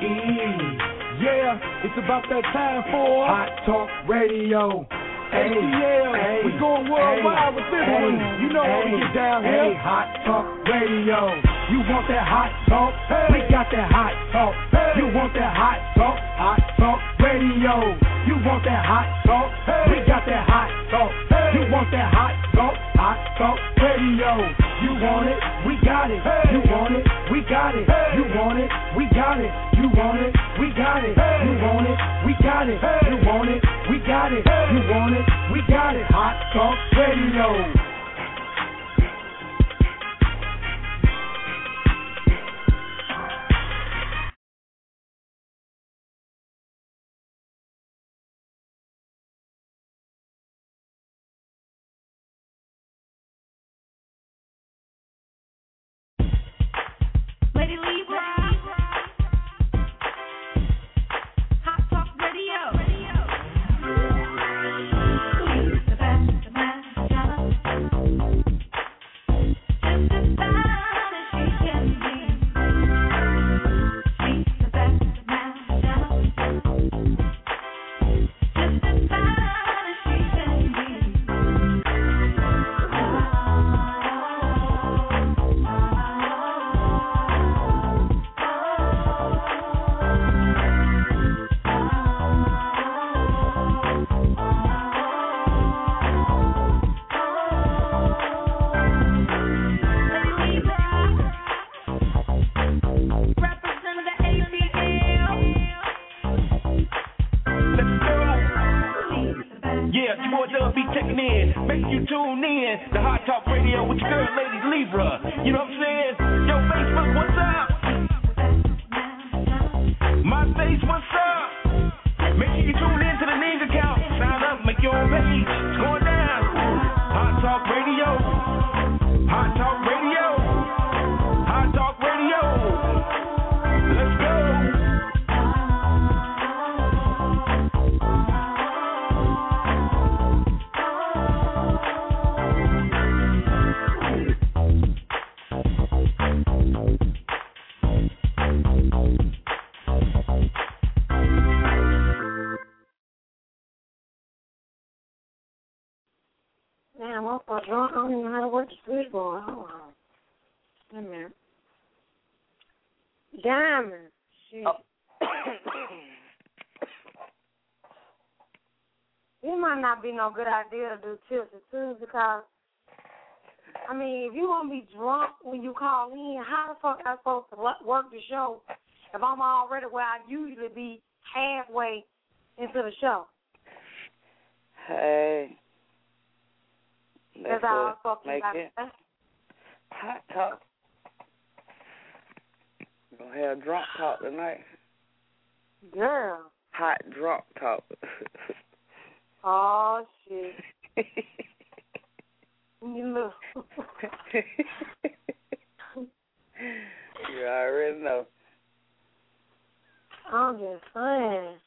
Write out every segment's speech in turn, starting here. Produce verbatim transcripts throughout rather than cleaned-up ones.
Yeah, it's about that time for Hot Talk Radio. Hey, yeah, we going worldwide with this one. You know how we get down here. Hey, Hot Talk Radio. You want that hot talk? Hey. We got that hot talk. Hey. You want that hot talk? Hot Talk Radio. You want that hot talk? Hey. We got that hot talk. Hey. You want that hot talk? Hot Talk Radio. You want it? We got it. Hey. You want it? We got it. Hey. You want it? We got it. You want it? We got it. Hey. You want it? We got it. Hey. You want it? We got it. Hey. You want it? We got it. Hot Talk Radio. I don't even know how to work the switchboard. Hold on. Wait a minute. Diamond. Shit. Oh. It might not be no good idea to do tips and twos because, I mean, if you're going to be drunk when you call in, how the fuck am I supposed to work the show if I'm already where I usually be halfway into the show? Hey. That's how I'm supposed to make it hot talk. We're going to have drunk talk tonight. Girl. Hot drunk talk. Oh, shit. You look. You already know. I'm just saying.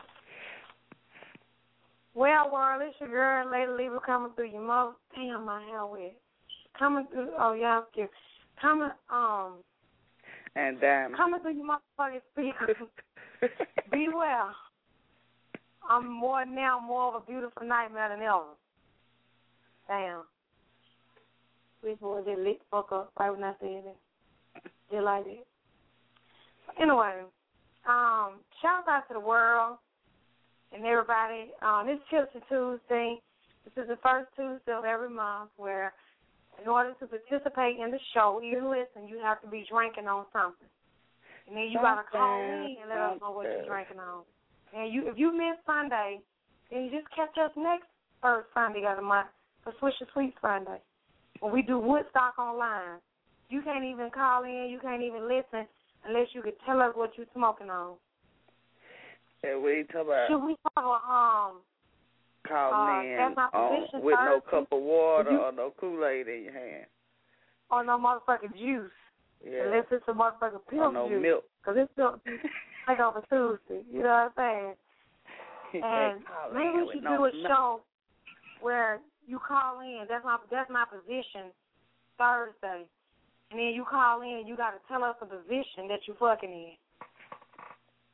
Well, world, it's your girl, Lady Lever, coming through your mouth. Damn, my hair wet. Coming through, oh, y'all cute. Coming, um. And damn. Coming through your motherfucking speakers. Be well. I'm more now more of a beautiful nightmare than ever. Damn. This boy just lit the fuck up right when I said it. Just like it. Anyway, um, shout out to the world and everybody. Um, this Tips and Tuesday. This is the first Tuesday of every month where in order to participate in the show, you listen, you have to be drinking on something. And then you got to call me and let us know what you're drinking on. And you, if you miss Sunday, then you just catch us next first Sunday of the month for Swisher Sweet Sunday when we do Woodstock Online. You can't even call in, you can't even listen unless you could tell us what you're smoking on. Yeah, we talk about. Should we have a um? Call uh, in that's my on, position with Thursday. no cup of water you, or no Kool-Aid in your hand. Or no motherfucking juice. Yeah. Unless it's a motherfucking pill or no juice. milk. Because it's still like over Tuesday. You know what I'm saying? And maybe we should do no a show where you call in. That's my that's my position Thursday. And then you call in, you got to tell us the position that you fucking in.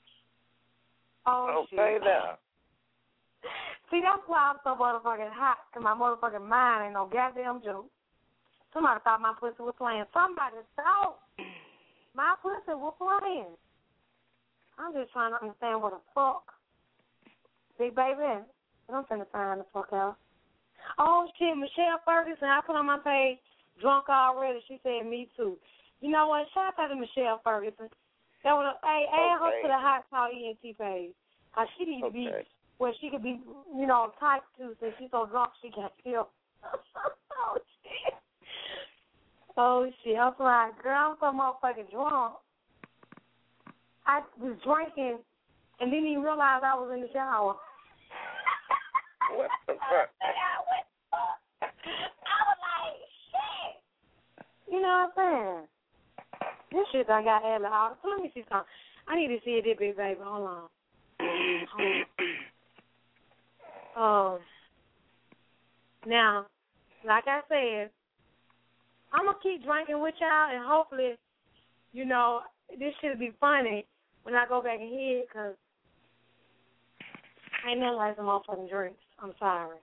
Oh, okay, shit. now. See, that's why I'm so motherfucking hot, because my motherfucking mind ain't no goddamn joke. Somebody thought my pussy was playing. Somebody thought my pussy was playing. I'm just trying to understand what the fuck. Big baby, I'm finna find the fuck out. Oh, shit, Michelle Ferguson, I put on my page, drunk already. She said, me too. You know what? Shout out to Michelle Ferguson. That was a, hey, add her Okay. to the Hot Talk E N T page. Cause she needs to be Okay. where she could be, you know, type two since she's so drunk she can't feel. Oh, shit. Oh, shit. I'm like, girl, I'm so motherfucking drunk. I was drinking and didn't even realize I was in the shower. What the fuck? I was like, shit. You know what I'm saying? This shit done got added out. So let me see something. I need to see it, big baby. Hold on. Um. Now, like I said, I'm going to keep drinking with y'all, and hopefully, you know, this should be funny when I go back and hear it, because I ain't nothing like some motherfucking drinks. I'm sorry.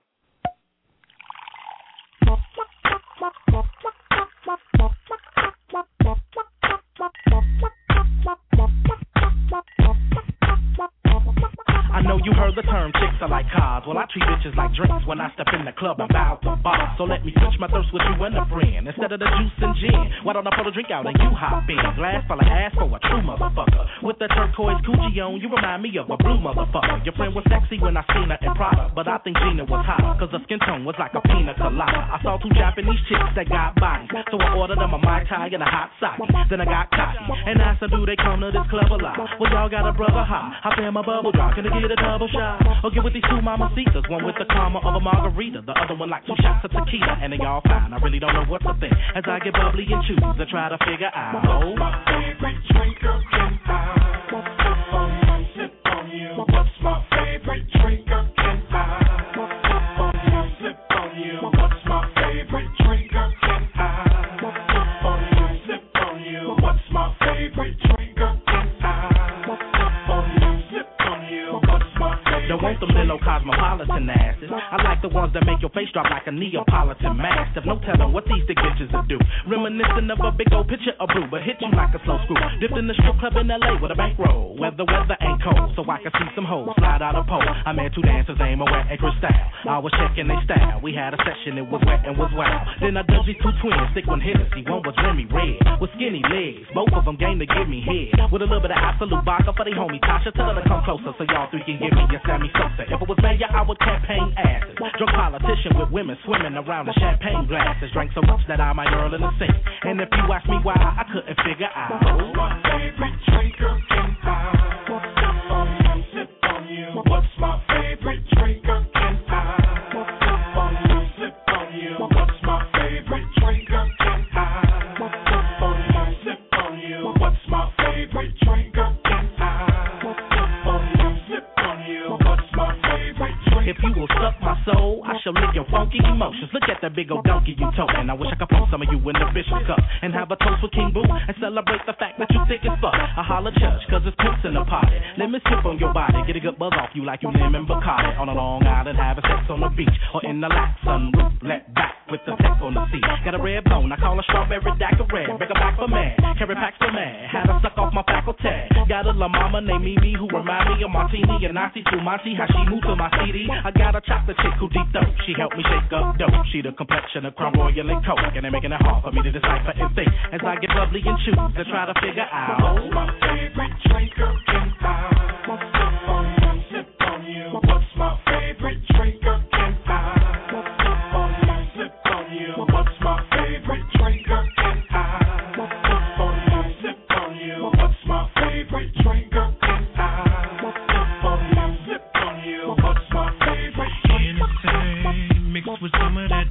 I know you heard the term chicks are like cars. Well, I treat bitches like drinks when I step in the club and bow to bar. So let me switch my thirst with you and a friend. Instead of the juice and gin, why don't I pull a drink out and you hop in? Glass full of ass for a true motherfucker. With the turquoise Gucci on, you remind me of a blue motherfucker. Your friend was sexy when I seen her in Prada, but I think Gina was hot, cause her skin tone was like a pina colada. I saw two Japanese chicks that got bodies, so I ordered them a Mai Tai and a hot sake. Then I got cocky and asked them, do they come to this club a lot? Well, y'all got a brother high. I pay my bubble drop. Can I get a double shot? Or get with these two mamacitas, one with the karma of a margarita, the other one like two shots of tequila, and they all fine. I really don't know what to think as I get bubbly and choose and try to figure out. What's my favorite drink again? I sip on you, sip on you. What's my favorite drink again? I sip on you, sip on you. What's my favorite drink again? I sip on you, sip on you. What's my favorite drink again? I sip on you, sip on you. What's my favorite? Don't want them little cosmopolitan asses. I like the ones that make your face drop like a Neapolitan mastiff. No telling what these thick bitches will do. Reminiscent of a big old picture of brew, but hit you like a slow screw. Dipped in the strip club in L A with a bankroll, where the weather ain't cold, so I can see some hoes slide out a pole. I met two dancers named Moet and Cristal. I was checking their style. We had a session, it was wet and was wild. Then I dug these two twins, thick one Hennessy, one was Remy Red, with skinny legs. Both of them game to give me head, with a little bit of absolute vodka for they homie Tasha. Tell her to come closer so y'all three can give me a Sammy Sosa. If it was mayor, I would campaign asses. Drunk politician with women swimming around in champagne glasses. Drank so much that I might earl in the sink. And if you ask me why, I couldn't figure out. What's my favorite drink again? I sip on you, sip on you. What's my favorite drink again? I sip on you, sip on you. What's my favorite drink again? I sip on you, sip on you. What's my favorite drink again? I sip on you, sip on you. What's my favorite drink? If you will suck my soul, I shall lick your funky emotions. Look at that big old donkey you toting. I wish I could pump some of you in the bishop cup and have a toast with King Boo and celebrate the fact that you thick as fuck. I holler church, cause it's pimps in the party. Let me sip on your body, get a good buzz off you like you lemon Bacardi. On a Long Island, having sex on the beach or in the lax sunroof, let back with the tech on the seat. Got a red bone, I call a strawberry dagger red. Make a back for man, carry packs for man. Had her suck off my faculty. Got a la mama named Mimi who remind me of Martini and Nazi Fumati. How she moved to my C D. I got a chocolate chick who deep dope. She helped me shake up dope. She the complexion of Crown Royal and Coke, and they're making it hard for me to decipher and think as I get bubbly and choose to try to figure out. What's my favorite drink again? I sip on you, sip on you. What's my favorite drink again? I sip on you, sip on you. What's my favorite drink again? I sip on you, sip on you. What's my favorite drink again? I sip on you, sip on you. What's my favorite drink? Hennessy mixed with some of that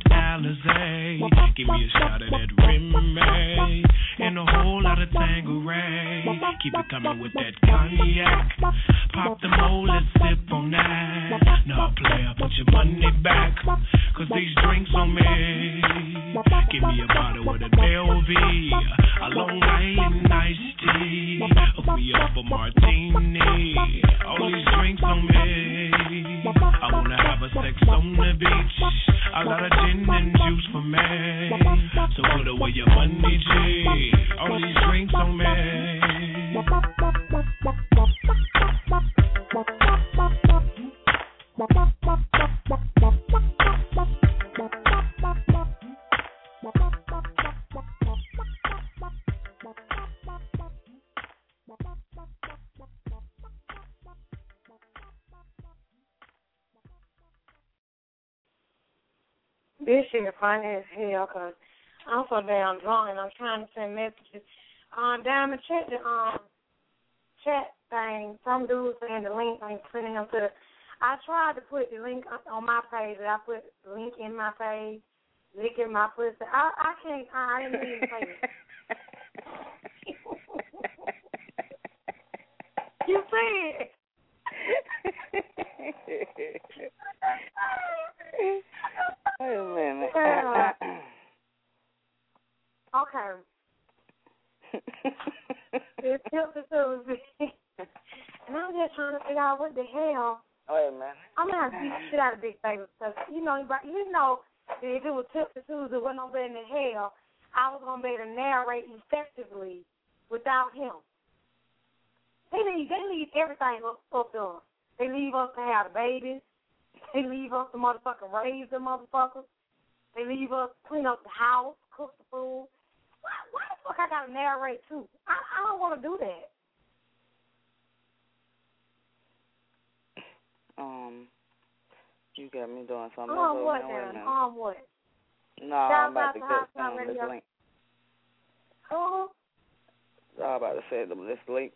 Alizé. Give me a shot of that Remy and a whole lot of Tanqueray. Keep it coming with that cognac. Pop the mold, let's sip on that. Now player, put your money back, cause these drinks on me. Give me a bottle with a L V, a Long Island iced tea. me up a martini. All these drinks on me. I wanna have a sex on the beach. A lot of gin and juice for me. So put away your money, G. All these drinks on me. This shit funny as hell, because I'm so damn drunk and I'm trying to send messages. Um, Diamond, check the um, chat thing. Some dude saying the link ain't sending him to the. I tried to put the link on my page, but I put the link in my page, link in my pussy. I, I can't, I didn't even say it. You see it? Wait a minute. Uh, okay. It's Tilted Tuesday. And I'm just trying to figure out what the hell. Wait a minute. I'm going to have to beat the shit out of Big Baby. Because, you know, you know, if it was Tilted Tuesday, wasn't no better than hell, I was going to be able to narrate effectively without him. They leave, they leave everything up, up there. They leave us to have the babies. They leave us to motherfucking raise the motherfuckers. They leave us to clean up the house, cook the food. Why, why the fuck I got to narrate too? I, I don't want to do that. Um, you got me doing something. Um, what then? Um, what? No, I'm about to get some of this link. Who? I'm about to send them this link.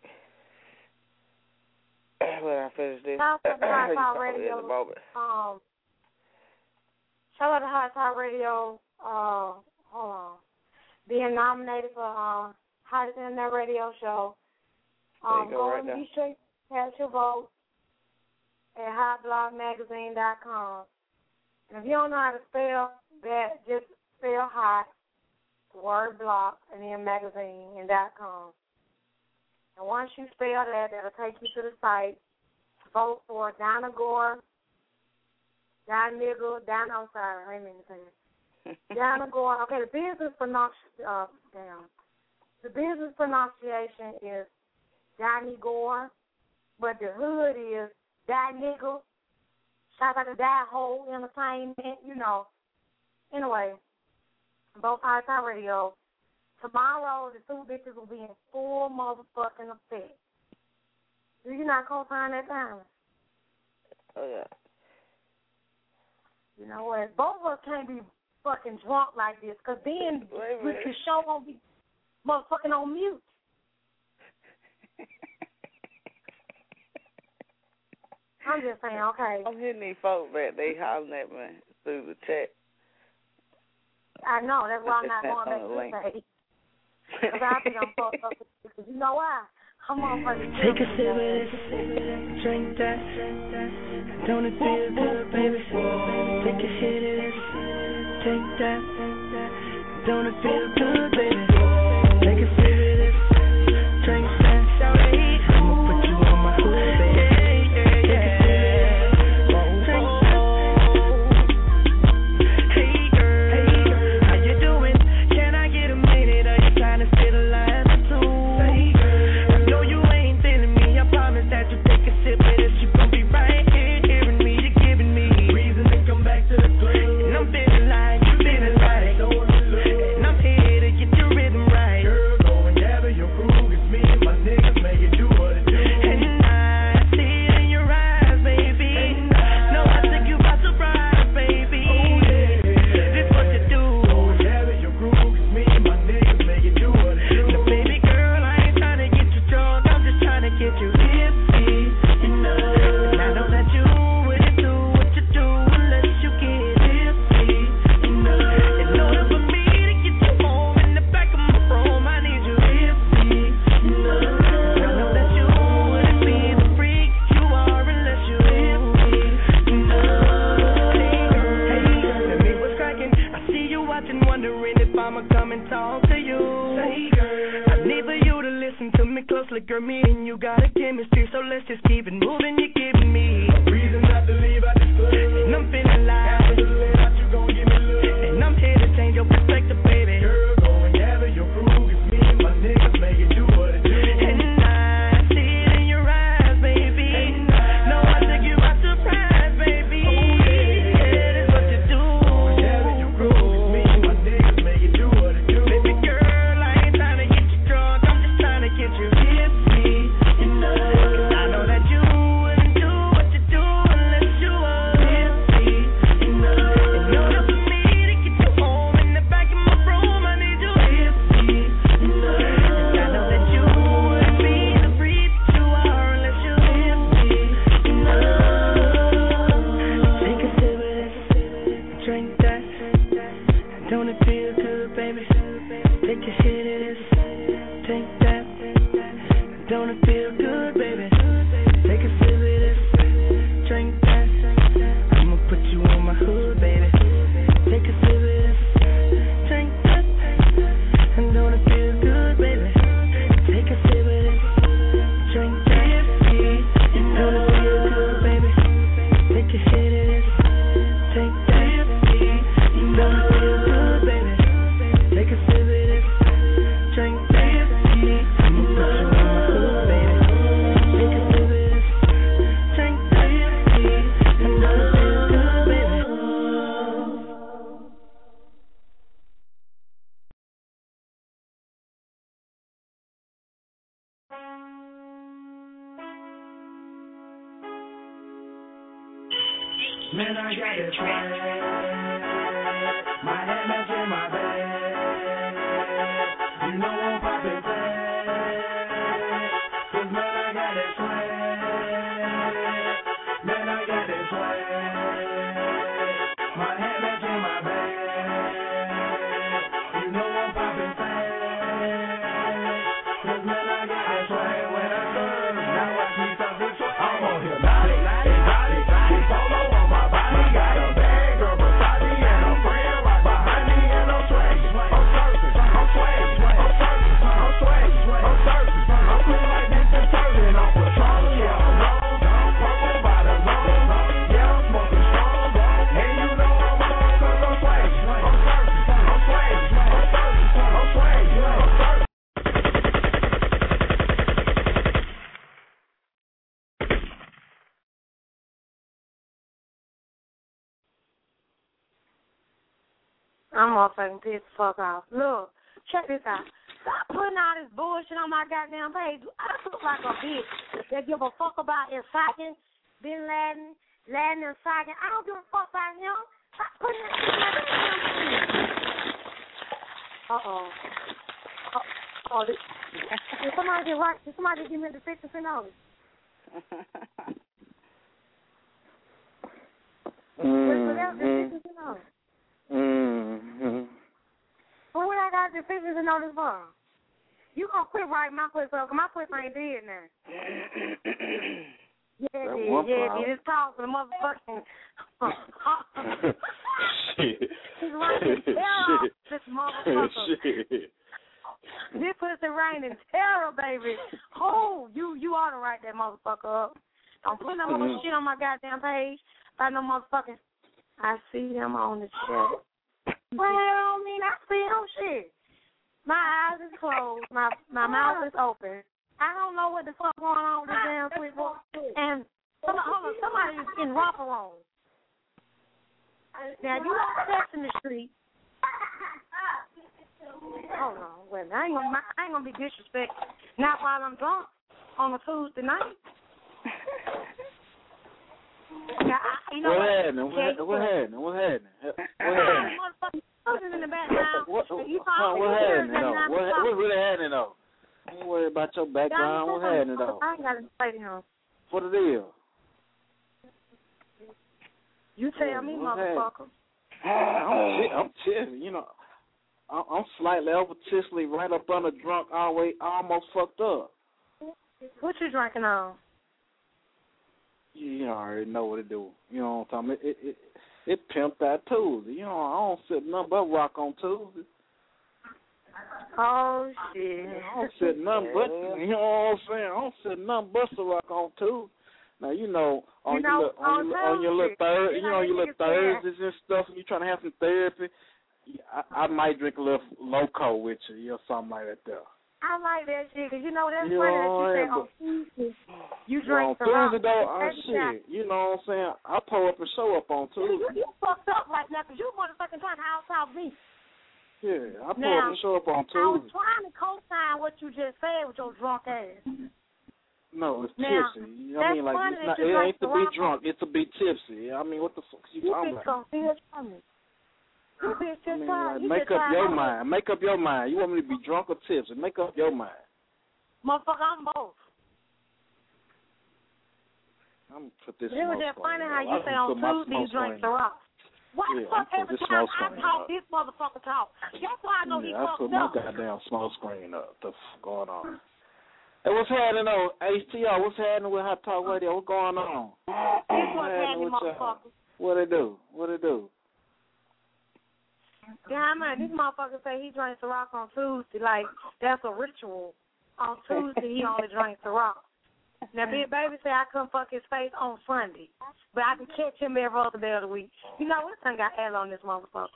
When I finish this, Shout out to Hot Talk in Radio. the moment. Um, shout out to Hot Talk Radio. Uh, hold on. Being nominated for uh, Hottest Internet Radio Show. Um, go go right and there. be sure to cast your vote at hot blog magazine dot com. And if you don't know how to spell that, just spell hot, the word block, and then magazine and dot com. And once you spell that, that'll take you to the site. Vote for Donna Gore, Don Niggle, Don, I'm sorry, I didn't mean to say it. Donna Gore, okay, the business pronunciation, uh, damn. The business pronunciation is Donnie Gore, but the hood is Don Niggle. Shout out to Die Hole Entertainment, you know. Anyway, both High Time Radio. Tomorrow, the two bitches will be in full motherfucking effect. Do you not co-sign that time? Oh, yeah. You know what? Both of us can't be fucking drunk like this, because then with the show won't be motherfucking on mute. I'm just saying, okay. I'm hitting these folks back. They hollering at me through the chat. I know. That's why I'm not going back to the page. Because I think I'm fucked up. Because you know why? I'm on for the Take a sip of this, drink that. Don't it feel good, baby? Take a hit of this, take that. Don't it feel good, baby? Take a sip of this, drink that. I'ma put you on my hood, baby. Going listen to me closely, girl, me and you got a chemistry, so let's just keep it moving. You're giving me a reason not to leave out this club, and I'm feeling like after the late out, you gon' give me love, and I'm here to change your perspective, baby. Girl, go and gather your crew, it's me and my niggas make it do what it do. And I see it in your eyes, baby. And I know I took you by surprise, baby. Oh, yeah, yeah, that's what you do. Go and gather your crew, it's me and my niggas make it do what it do. Baby girl, I ain't trying to get you drunk, I'm just trying to get you tipsy, you know. 'Cause I know that you wouldn't do what you do unless you were tipsy, you know. In order for me to get you home in the back of my room, I need you tipsy, you know. 'Cause I know that you wouldn't be the freak that you are unless you're tipsy, you know. Take a sip of this, drink that. Don't it feel good, baby? Take a hit of this, take that. Don't it feel good, baby? Take a sip of this, drink that. I'ma put you on my hood, baby. Take a sip of this, drink that. And don't it feel good, baby? Take a sip of this, drink that. Don't it feel good, baby? Take a hit of this, take that. Don't it feel good, baby? Take a sip of this, drink that. I'ma put you on my hood, baby. Take a sip of this, drink that. And don't it feel good, baby? Man, I got this swag. My head match in my bag. You know I'm poppin' fast. 'Cause man, I got this swag. Man, I got this swag. My head match in my bag. You know I'm poppin' fast. 'Cause man, I got this swag. When I serve, now watch me stop this swag. I'm on here, naughty, naughty, naughty. It's polo on my body. Got a bag of Versace and a friend right behind me, and I'm swag. I'm surfing, I'm swag, I'm surfing, I'm swag, I'm surfing. I'm clean like this detergent, I'm Patron, yeah, I'm wrong. Purple by the zone, yeah, I'm smoking strong. And you know I'm on 'cause I'm swag. I'm surfing, I'm swag, I'm surfing, I'm swag, I'm surfing. I'm motherfucking pissed the fuck off. Look, check this out. Stop putting all this bullshit on my goddamn page. I look like a bitch that give a fuck about inciting, Bin Laden, Laden inciting. I don't give a fuck about him. Stop putting that shit on my goddamn page. Uh-oh. Uh, oh, this, did somebody get right? Did somebody give me the picture sent over? Mm-hmm. Mm-hmm. Well, what I got the pictures and notice for? You gonna quit writing my pussy up, 'cause my pussy ain't dead now. Yeah, it is. Yeah, it is. It's called for the motherfucking. Shit. He's raining terror, Shit. this motherfucker. Shit. This pussy raining terror, baby. Oh, you you ought to write that motherfucker up. Don't put no more shit on my goddamn page. By no motherfucking. I see them on the chat. Well, I don't mean I see them shit. My eyes is closed. My my mouth is open. I don't know what the fuck going on with this damn sweet boy. And some, hold on, somebody is in romper on. Now you got sex in the street. Hold on, wait. I ain't gonna I ain't gonna be disrespectful. Not while I'm drunk on a Tuesday night. Now, I, you know what, what happened? What, yeah, what happened? What happened? What happened? Motherfucking in the background. What, You what, call what me happened here, though? then What, I what really happened though? Don't worry about your background. What happened though? I ain't got to say to him. What the deal? You tell me, what motherfucker. I'm, chill, I'm chilling, you know. I'm, I'm slightly overtishly right up under drunk, all the way almost fucked up. What you drinking on? You already know what it do. You know what I'm talking about? It, it, it, it pimped out Tuesday. You know, I don't sip nothing but rock on Tuesday. Oh shit! I don't set nothing but you know what I'm saying. I don't set nothing but Ciroc on too. Now you know on you know, your on, your, on your little third, you know your little Thursdays and stuff, and you trying to have some therapy. I, I might drink a little Loco with you or something like that there. I like that shit because you know that's you funny know, that you say on Tuesday you drink well, on Tuesday though, oh shit, you know what I'm saying. I pull up and show up on Tuesday. You, you fucked up right now because you motherfucking trying to out me. Yeah, I pull now, up and show up on Tuesday. I was trying to co-sign what you just said with your drunk ass. No, it's now, tipsy. I mean, like, it's not, it ain't to be drunk. It's to be tipsy. I mean, what the fuck you, you talking about? You bitch just I mean, trying. like, You make just up your out. mind. Make up your mind. You want me to be drunk or tipsy? Make up your mind. Motherfucker, I'm both. I'm gonna put this. It was just funny how you say on Tuesday you drink Ciroc. Why the fuck every time I talk, this motherfucker talk? That's why I know yeah, he I fucked put my up. goddamn smoke screen up. The f going on? Hey, what's happening on H T R? What's happening with Hot Talk Radio? What's going on? This what's happening, motherfucker. What they do? What they do? Yeah, man, this motherfucker say he drinks Ciroc on Tuesday. Like, that's a ritual. On Tuesday, he only drinks Ciroc. Now, Big Baby say I couldn't fuck his face on Sunday, but I can catch him every other day of the week. You know what? I got L on this motherfucker.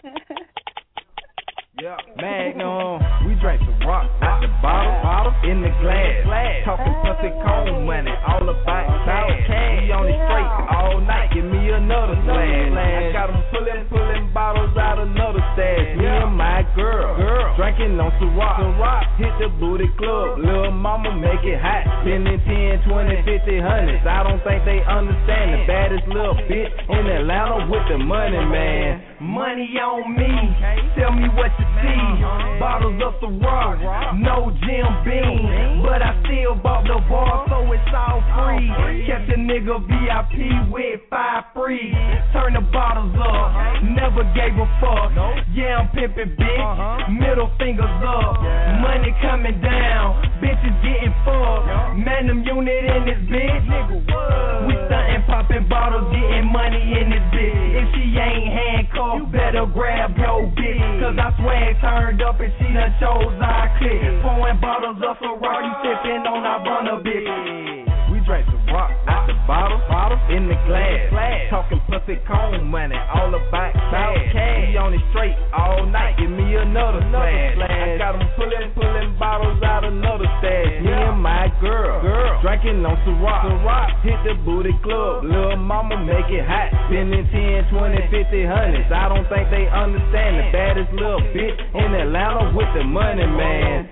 Yeah, Magnum, we drank the rock out the bottle, bottle in the glass, glass. Talking pussy cone money, all about cash. We on it straight all night, give me another slash. I got them pulling, pulling bottles out another stash. Me and my girl, girl, drinking on Ciroc, hit the booty club, little mama make it hot, spending ten, twenty, fifty, hundreds. I don't think they understand the baddest little bitch in Atlanta with the money, man. Money on me, tell me what you see. Bottles of Ciroc, no Jim Beam, but I still bought the bar, so it's all free. Kept a nigga V I P with five free. Turn the bottles up, never gave a fuck. Yeah, I'm pimping bitch, middle fingers up. Money coming down, bitches getting fucked. Man, them unit in this bitch. We stuntin', popping bottles, getting money in this bitch. If she ain't handcuffed, better grab your bitch, cause I swag turned up and she done chose our click. Pouring bottles of Ciroc, you sippin' on our burner bitch. We drank Ciroc out the bottle, bottle in the glass, glass. Talking pussy cone money, all about cash. We on it straight all night, give me another slash. I got them pulling, pulling bottles out another stash. Me and my girl, girl, drinking on Ciroc, Ciroc. Hit the booty club, little mama make it hot, spending ten, twenty, fifty, hundreds. I don't think they understand the baddest little bitch in Atlanta with the money, man.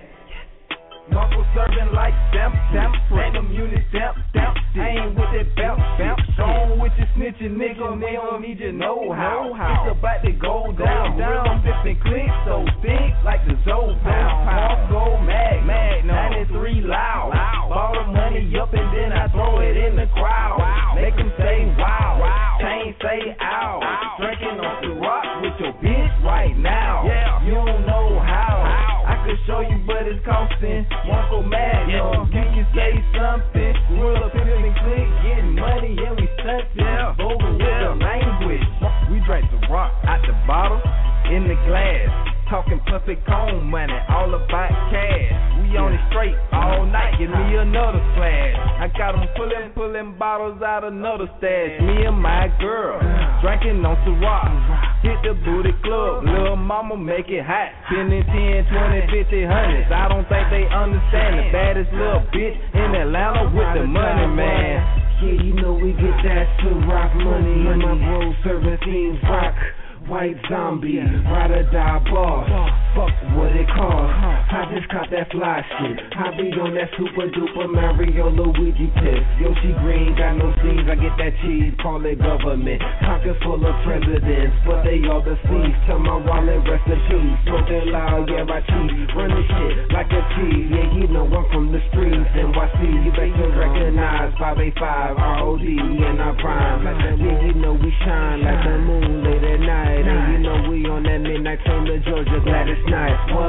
Muscle serving like stamp, stamp, random unit, stamp, stamp. I ain't with that bounce, bounce. Gone with your snitching nigga, they don't need your know-how. It's about to go down, down. Fifteen clicks, so thick like the Zoe pound. Half gold mag, mag, ninety-three loud. Ball the money up and then I throw it in the crowd. Make them say wow, can't say ow. Drinking on Ciroc with your bitch right now. You don't know how. I could show you, but it's costing. Uncle Magnum, you can say something. Roll up in the click, getting money, and we stuntin'. Over with the language. We drank the rock out the bottle, in the glass. Talking pussy cone money, all about cash. We on it straight all night, give me another splash. I got them pulling, pulling bottles out another stash. Me and my girl, drinking on Ciroc. Hit the booty club, little mama make it hot. Spending ten, twenty, fifty, hundreds. I don't think they understand the baddest little bitch in Atlanta with the money, man. Yeah, you know we get that Ciroc money. And my bro serving things rock. White zombie, ride or die boss. Fuck what it costs. I just caught that fly shit. I be on that super duper Mario Luigi piss. Yoshi Green got no seeds. I get that cheese, call it government. Pockets full of presidents, but they all deceased. Tell my wallet rest in peace. Smoking loud, yeah, I cheese. Run the shit like a cheese. Yeah, you know I'm from the streets. N Y C, you better recognize five eighty-five R O D in our prime. Yeah, you know we shine like the moon late at night. And you know we on that midnight train to Georgia, Gladys Knight. What?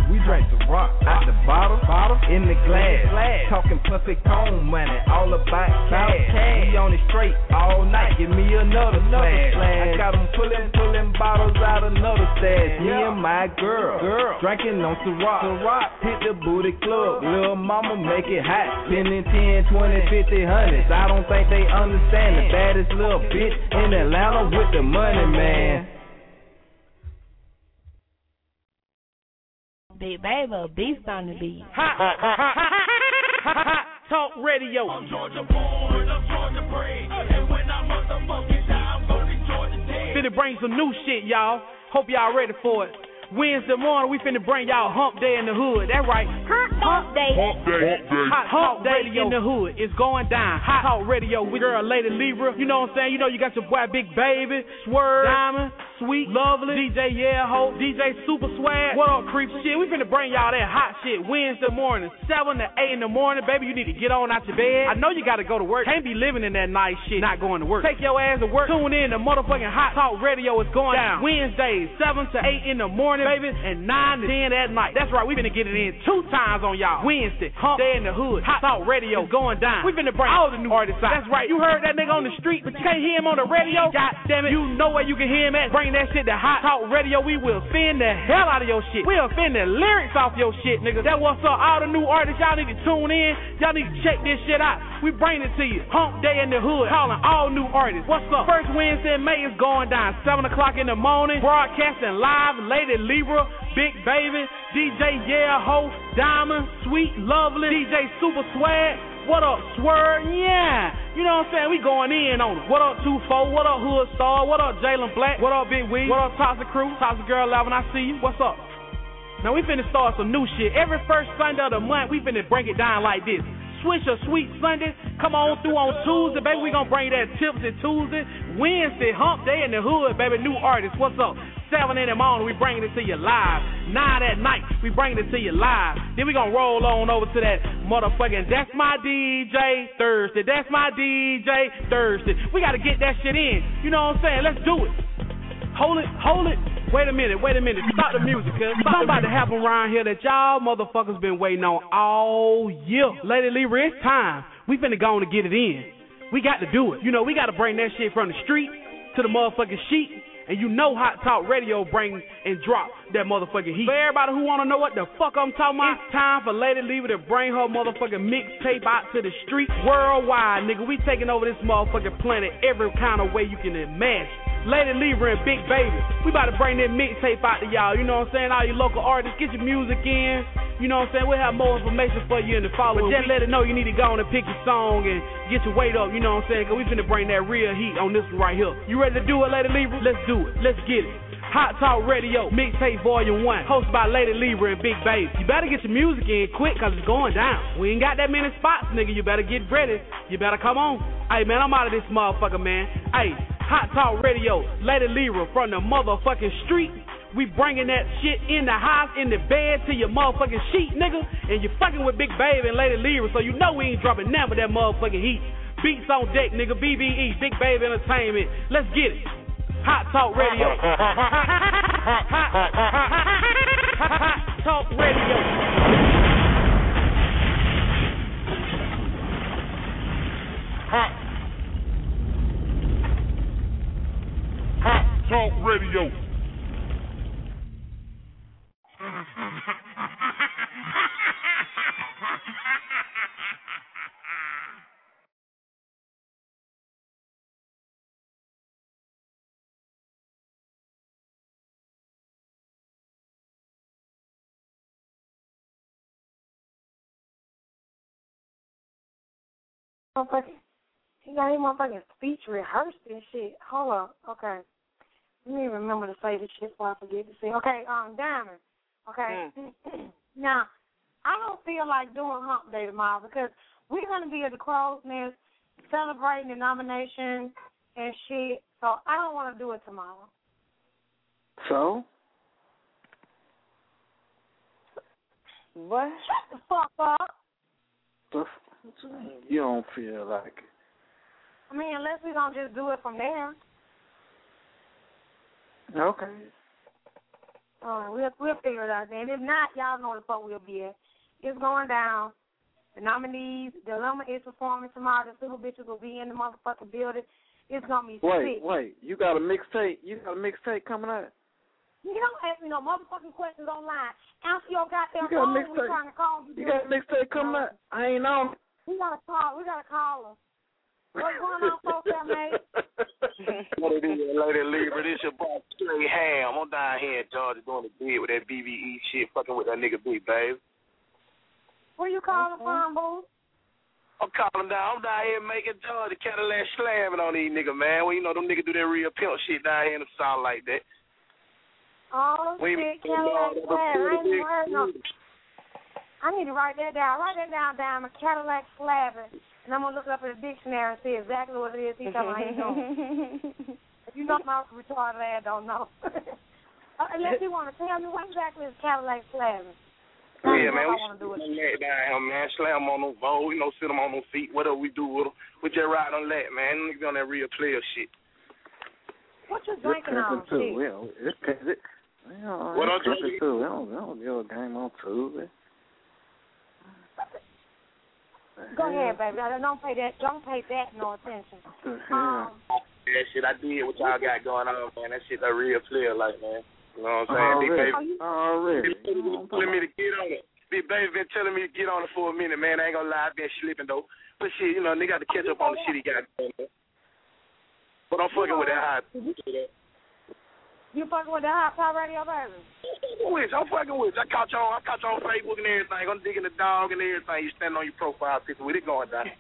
We drank the rock out the bottle, bottle in the glass. glass. Talking perfect home money, all about cash. cash. We on it straight all night. Give me another slash. I got them pulling, pulling bottles out another stash. Me and my girl, girl drinking on Ciroc. Ciroc. Hit the booty club, little mama make it hot. Spending ten, twenty, fifty, hundreds. I don't think they understand the baddest little bitch in Atlanta with the money, man. Big baby, a beast on the beat. Hot, hot, hot, hot, hot talk radio. I'm Georgia born, I'm Georgia bred, and when I motherfucking die, I'm gonna be Georgia dead. Finna bring some new shit, y'all. Hope y'all ready for it. Wednesday morning, we finna bring y'all Hump Day in the Hood. That right. Hump Day. Hump Day. Hot Hump Day in the Hood. It's going down. Hot Talk Radio with girl Lady Libra. You know what I'm saying? You know you got your boy Big Baby, Swerve, Diamond, Sweet, Lovely, D J Yeah Ho, D J Super Swag. What up, creep shit? We finna bring y'all that hot shit Wednesday morning, seven to eight in the morning. Baby, you need to get on out your bed. I know you gotta go to work. Can't be living in that nice shit, not going to work. Take your ass to work. Tune in to motherfucking Hot Talk Radio. Is going down Wednesdays, seven to eight in the morning, baby, and nine to ten at night. That's right, we finna get it in two times on y'all. Wednesday, Hump Day in the Hood, Hot Talk Radio going down. We finna bring all the new artists out. That's right, you heard that nigga on the street, but you can't hear him on the radio. God damn it, you know where you can hear him at. Bring that shit to Hot Talk Radio. We will spin the hell out of your shit. We'll spin the lyrics off your shit, nigga. That what's up, all the new artists, y'all need to tune in. Y'all need to check this shit out. We bring it to you. Hump Day in the Hood, calling all new artists. What's up? First Wednesday in May is going down, seven o'clock in the morning. Broadcasting live, Lady Libra, Big Baby, D J Yeah Ho, Diamond, Sweet, Lovely, D J Super Swag. What up, Swerve? Yeah. You know what I'm saying? We going in on it. What up, two four? What up, Hood Star? What up, Jalen Black? What up, Big Wee? What up, Toxic Crew? Toxic Girl eleven, I see you. What's up? Now, we finna start some new shit. Every first Sunday of the month, we finna break it down like this. Swish a Sweet Sunday. Come on through on Tuesday, baby. We gonna bring that Tipsy Tuesday. Wednesday, Hump Day in the Hood, baby. New artists. What's up? seven in the morning, we bringing it to you live. nine at night, we bringing it to you live. Then we gonna roll on over to that motherfucking That's My D J Thursday. That's My D J Thursday. We gotta get that shit in. You know what I'm saying? Let's do it. Hold it, hold it. Wait a minute, wait a minute. Stop the music, cuz. Something about to happen around here that y'all motherfuckers been waiting on all year. Lady Libra, it's time. We finna go on to get it in. We got to do it. You know, we got to bring that shit from the street to the motherfucking sheet. And you know Hot Talk Radio bring and drop that motherfucking heat. For everybody who want to know what the fuck I'm talking about, it's time for Lady Libra to bring her motherfucking mixtape out to the street worldwide, nigga. We taking over this motherfucking planet every kind of way you can imagine. Lady Libra and Big Baby, we about to bring that mixtape out to y'all. You know what I'm saying? All you local artists, get your music in. You know what I'm saying? We'll have more information for you in the following. But just let it know you need to go on and pick your song and get your weight up. You know what I'm saying? Because we finna bring that real heat on this one right here. You ready to do it, Lady Libra? Let's do it. Let's get it. Hot Talk Radio, Mixtape Volume one, hosted by Lady Libra and Big Baby. You better get your music in quick because it's going down. We ain't got that many spots, nigga. You better get ready. You better come on. Hey, man, I'm out of this motherfucker, man. Hey, Hot Talk Radio, Lady Libra from the motherfucking street. We bringing that shit in the house, in the bed, to your motherfucking sheet, nigga. And you fucking with Big Baby and Lady Libra, so you know we ain't dropping none but that motherfucking heat. Beats on deck, nigga. B B E, Big Baby Entertainment. Let's get it. Hot Talk Radio. Hot Talk Radio. Hot. Hot Talk Radio. Motherfucking, he got his motherfucking speech rehearsed and shit. Hold up, okay. Let me remember to say this shit before I forget to say. Okay, um, Diamond. Okay. Mm. Now, I don't feel like doing Hump Day tomorrow because we're gonna be at the Crow's Nest celebrating the nomination and shit. So I don't want to do it tomorrow. So? What? Shut the fuck up. The You don't feel like it. I mean, unless we're going to just do it from there. Okay. All right, we'll, we'll figure it out then. If not, y'all know the fuck we'll be at. It's going down. The nominees, the Dilemma is performing tomorrow. The super bitches will be in the motherfucking building. It's going to be Wait, sick. wait. You got a mixtape? You got a mixtape coming out? You don't ask me no motherfucking questions online. Answer your goddamn You got a phone when mixtape? we're trying to call you. You got a mixtape coming out? I ain't on. We got to call. We got to call her. What's going on, folks, there, mate? What it is, Lady Libra? This your boy, Straight Ham. I'm down here in Georgia doing the bid with that B B E shit, fucking with that nigga B, babe. Where you calling Okay. from, boo? I'm calling down. I'm down here making Georgia Cadillac slamming on these niggas, man. Well, you know, them niggas do that real pimp shit down here in the South like that. Oh, We- shit, Cadillac Slab. I ain't even heard no. I need to write that down. Write that down, down. A Cadillac slabbing. And I'm going to look it up in the dictionary and see exactly what it is he's talking about. He's doing. If you know my retarded ass, don't know. uh, unless you want to tell me what exactly is Cadillac slabbing. Yeah, man, I we want to do it. shoot that down here, man. Slam them on them bowl, you know, sit them on them feet, whatever we do with them. We just ride on that, man. Them niggas on that real player shit. What you drinking on, too. shit? Well, it's pimping. Well, What it's I'm pimping drinking? too. We don't, we don't give a game on Tuesday. Go ahead, baby. I don't pay that. Don't pay that no attention. Um, That shit I did, what y'all got going on, man. That shit a real player, like, man. You know what I'm saying? Big Already. baby. Already. Been telling me to get on it. Big baby been telling me to get on it for a minute, man. I ain't gonna lie, I been slipping though. But shit, you know, nigga got to catch up on the shit he got going on. But I'm fucking with that high. You fucking with the Hot Pop Radio, baby? Which I'm fucking with. I caught you on. I caught you on Facebook and everything. I'm digging the dog and everything. You standing on your profile picture with it going down.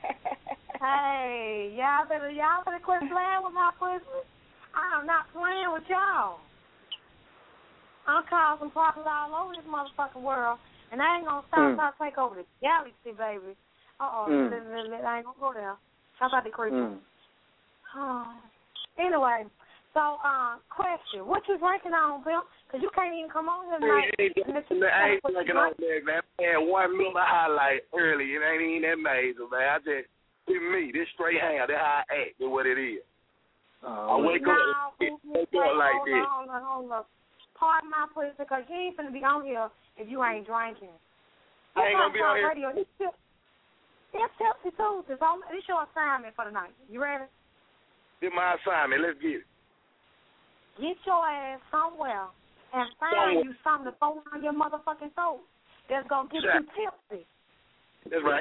Hey, y'all better y'all better quit playing with my pussy. I'm not playing with y'all. I'm causing problems all over this motherfucking world, and I ain't gonna stop until I take over the galaxy, baby. Uh oh, Mm. I ain't gonna go there. How about the creepy? Mm. Oh. Anyway. So, uh, question, what you drinking on, Bill? Because you can't even come on here tonight. I ain't, I ain't drinking on that, man. I had one Miller Highlight early. It ain't even that major, man. I just, with me, this straight hand, that's how I act, that's what it is. Oh, I wake no, up, wake up like this. Hold on, hold on. Pardon my please, because you ain't finna be on here if you ain't drinking. I ain't gonna be on here. Radio. It's Tipsy Tuesday. It's your assignment for the night. You ready? This my assignment. Let's get it. Get your ass somewhere and find you something to throw on your motherfucking throat that's going to get Sure. you tipsy. That's right.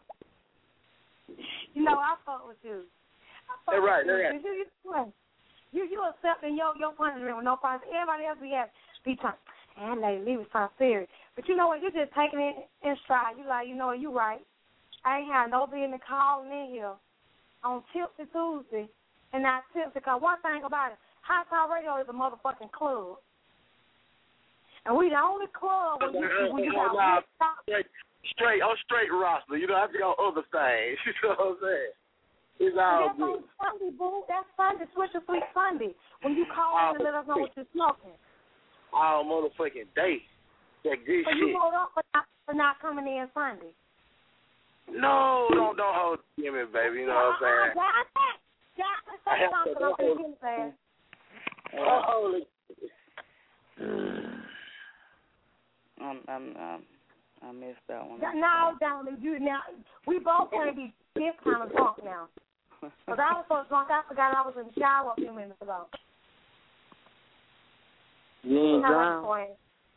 You know, I fuck with you. I fuck That's right, with that's you. You, you, you accepting your, your punishment with no problem. Everybody else be have be trying, and they leave it so serious. But you know what? You're just taking it in stride. You like, you know what? You right. I ain't had no business calling in here on Tipsy Tuesday and not tipsy. Because one thing about it, Hot Talk Radio is a motherfucking club. And we the only club where you, where you got one stop. Straight, straight, I'm straight roster. You know, I be on other things. You know what I'm saying? It's all That's good. on Sunday, boo. That's Sunday, Switch a Sweet Sunday. When you call in and let us know what you're smoking. All motherfucking day. That good So shit. you hold up for not, for not coming in Sunday. No, don't don't hold it in me, baby. You know what I'm saying? Got that. Got to say I have something. to I'm going to hold- get fast. Oh, holy. I'm, I'm, um, I missed that one. No, Donnie, you now we both can't be this kind of drunk now. Because I was so drunk, I forgot I was in the shower a few minutes ago. You ain't Now, drowned? What?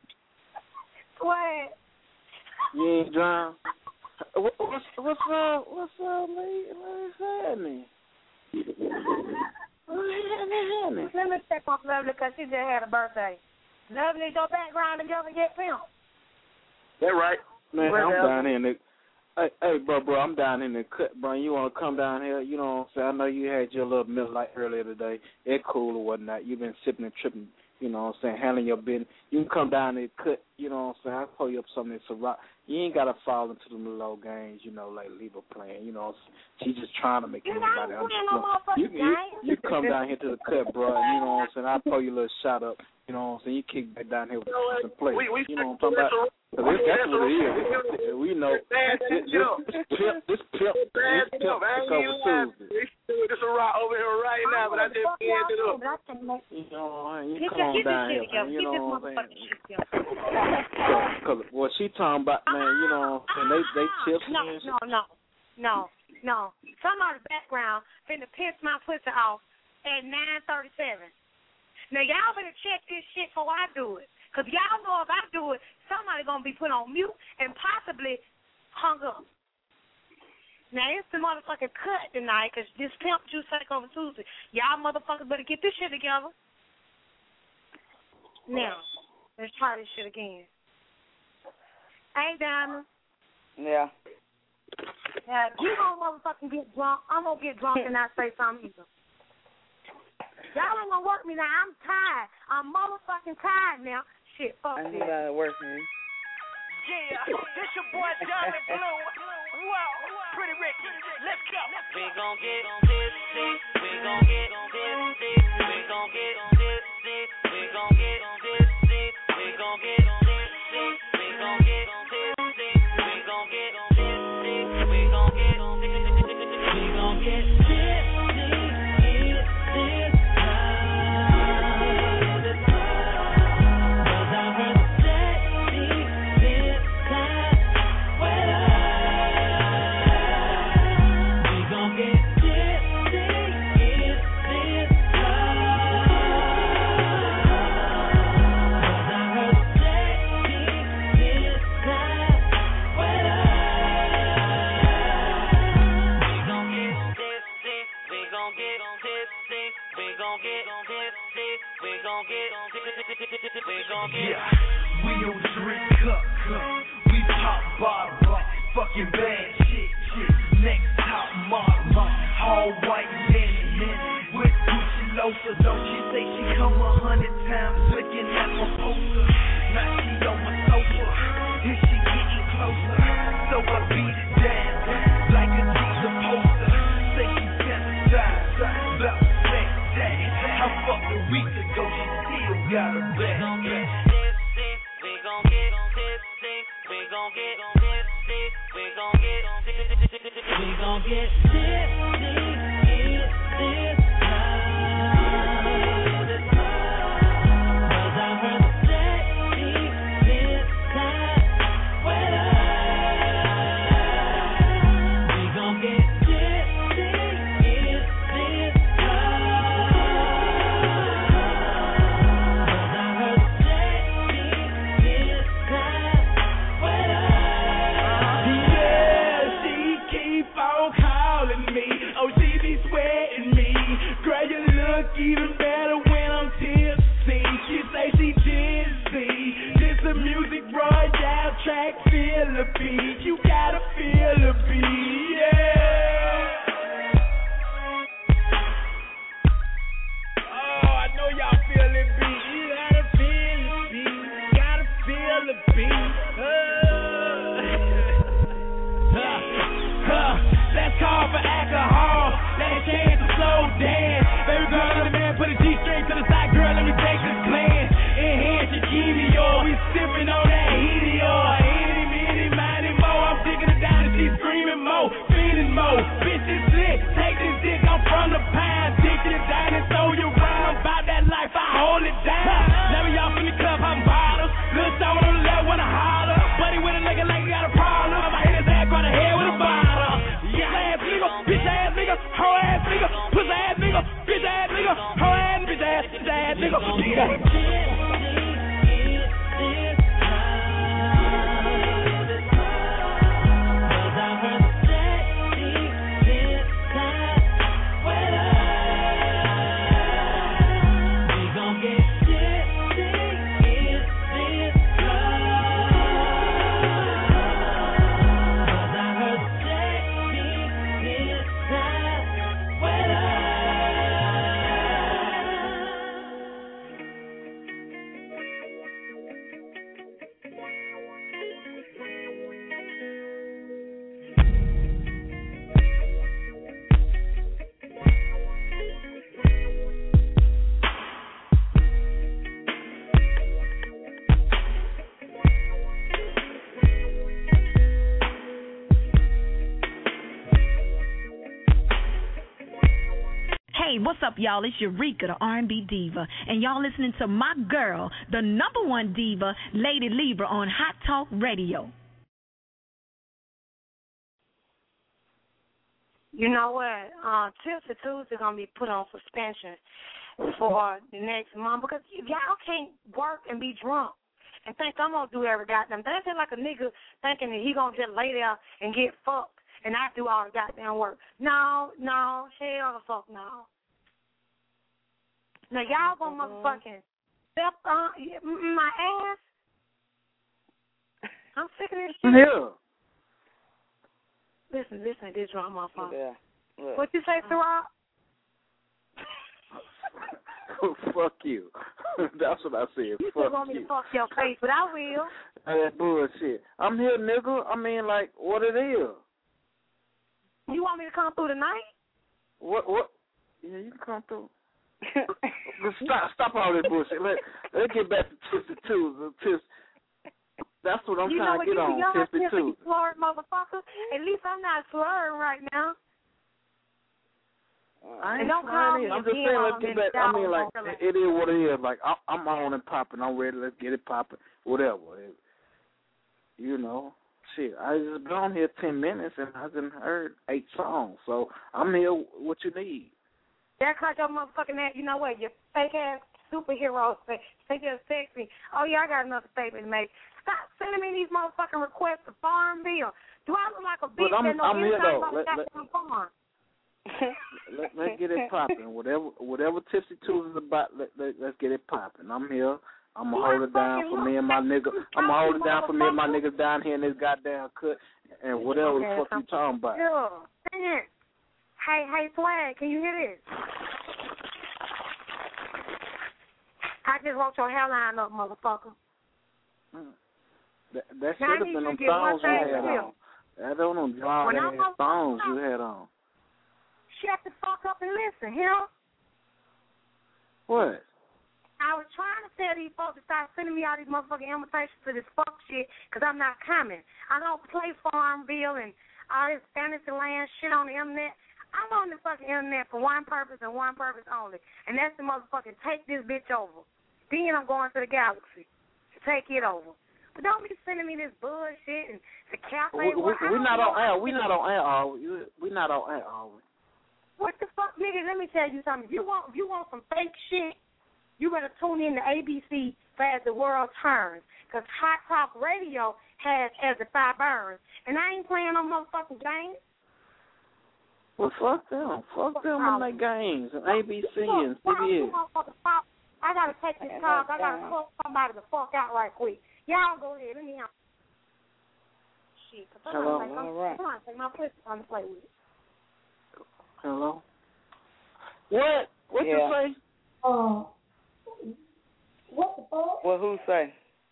What? You ain't drowned? What- What's, what's up? What's up, lady? What's happening? What's happening? Let me check on Lovely because she just had a birthday. Lovely, your background together get filmed. That right. Man, Where I'm the- down here in the. Hey, hey, bro, bro, I'm down in the cut, bro. You want to come down here? You know what I'm saying? I know you had your little milk light earlier today. It's cool or whatnot. You've been sipping and tripping, you know what I'm saying, handling your business. You can come down and cut, you know what I'm saying? I'll pull you up something that's a rock. You ain't got to fall into them low games, you know, like Libra playing. You know, she's just trying to make You everybody ain't playing understand. no motherfucking You, you, game. you come down here to the cut, bro. You know what I'm saying? I'll pull you a little shot up. You know what I'm saying? You kick back down here with some play. We, we, You know what I'm talking about? Cause it's, that's what it is. We know this, this, this pimp, this pimp, this pimp is over Tuesday. This a rock over here right now, but I just pinned it up. You know, you Get come your, on get down this here, shit together. you Get this know what I'm motherfucking saying? shit together. Cause what she talking about, man, you know, and they they tips No, and shit. no, no, no, no. Somebody's background finna piss my pussy off at nine thirty-seven. Now, y'all better check this shit before I do it. Because y'all know if I do it, somebody going to be put on mute and possibly hung up. Now, it's the motherfucking cut tonight because this pimp juice take over Tuesday. Y'all motherfuckers better get this shit together. Now, let's try this shit again. Hey, Diamond. Yeah. Yeah, you gonna motherfucking get drunk. I'm gonna get drunk and not say something either. Y'all ain't gonna work me now. I'm tired. I'm motherfucking tired now. Shit, fuck I this. knew that work me. Yeah, this your boy Johnny Blue. Wow, Pretty Ricky. Let's go. We gon' get on this, this. We gon' get on this, this. We gon' get on this, this. We gon' get on this, this. We gon' get on this, this. We gon' get on this, this. We gon' get on this, this. We gon' get on this, this. We gon' get this, this. Yeah, we don't drink cup, cup. We pop bottle, fucking bad shit, shit. Next top model, all white linen, with Gucci Loafer. Don't she say she come a hundred times looking at my poster? Now she on my sofa, and she getting closer. So I beat it down like a teacher poster. Say she fantasized about the sex day. I fucked a week ago, she still got a back. We gon' get this, this, this time. Cause I heard the sexy this time. Well, we gon' get this, this, this, this time. Cause I heard the sexy this time. Well, oh, she be sweating me. Girl, you look even better when I'm tipsy. She say she dizzy. This a music royale track, feel the beat. You gotta feel the beat, yeah. Oh, I know y'all feel the beat. You gotta feel the beat. Gotta feel the beat. Oh. huh. Huh. Let's call for alcohol. Let it chance to slow dance. Baby girl, let the man put a G-string to the side. Girl, let me take this glance. Enhance your Kivio. We sipping on that Helio. Any, many, mighty, mo. I'm digging it down and she's screaming mo. Feeling mo. Bitch is lit. Take this dick. I'm from the pine. Dick it down and throw you around. About that life, I hold it down. Let me off in the club, I'm bottles. Little someone on the left wanna holler. Buddy with a nigga like he got a problem. I hit his ass on the head with a bottle. Bitch ass nigga, bitch ass nigga, hoe ass nigga, pussy ass nigga, Hey, what's up, y'all? It's Eureka, the R and B diva, and y'all listening to my girl, the number one diva, Lady Libra, on Hot Talk Radio. You know what? Uh, Tipsy Tuesday going to be put on suspension for the next month because y'all can't work and be drunk and think I'm going to do every goddamn thing. That's like a nigga thinking that he going to just lay there and get fucked and I do all the goddamn work. No, no, hell the fuck no. Now, y'all going to motherfucking step on my ass? I'm sick of this shit. Yeah. Listen, listen, this drunk motherfucker. Yeah. Look. What you say, Sarah? Fuck you. That's what I said. You fuck just want me you. to fuck your face, but I will. That bullshit. I'm here, nigga. I mean, like, what it is? You want me to come through tonight? What? What? Yeah, you can come through. stop, stop all this bullshit. Let Let's get back to Tipsy Tuesday. That's what I'm you trying to get on. Tipsy Tuesday. You slurred motherfucker. At least I'm not slurring right now. I ain't and don't call me I'm just saying, let's get back. I mean, like, it, it is what it is. Like, I, I'm on and popping. I'm ready. Let's get it popping. Whatever. It, you know, shit. I just been on here ten minutes and I done heard eight songs. So I'm here. What you need? That's like your motherfucking ass. You know what? Your fake ass superheroes say they just sexy. Oh yeah, I got another statement to make. Stop sending me these motherfucking requests to Farmville. Do I look like a bitch that knows anything about that farm? let, let's get it popping. Whatever whatever Tipsy Tuesday is about, let, let, let's get it popping. I'm here. I'm going to hold it down for me and my nigga. I'm going to hold it down for me and my niggas down here in this goddamn cut and whatever okay, the fuck you talking about. Yeah. Dang it. Hey, hey, Swag, can you hear this? I just wrote your hairline up, motherfucker. Hmm. That, that should have been them thongs you had on. That don't them dry ass thongs you had on. Shut the fuck up and listen, hear? What? I was trying to tell these folks to start sending me all these motherfucking invitations to this fuck shit because I'm not coming. I don't play Farmville and all this fantasy land shit on the internet. I'm on the fucking internet for one purpose and one purpose only, and that's to motherfucking take this bitch over. Then I'm going to the galaxy to take it over. But don't be sending me this bullshit and the cafe. We, we, we not on air. We not on air, are we? We not on air, are we? What the fuck, nigga? Let me tell you something. If you want, if you want some fake shit, you better tune in to A B C for As the World Turns, because Hot Talk Radio has As the Fire Burns, and I ain't playing no motherfucking games. Well, fuck them. Fuck them and their games and A B C and C B S. I gotta take this talk. I gotta call somebody the fuck out right quick. Y'all go ahead. Let me out. Shit, cause I'm Hello. like, I'm, All right. Come on, take my pussy on to play with it. Hello. What? What yeah. you say? Oh. Uh, what the fuck? Well, who say?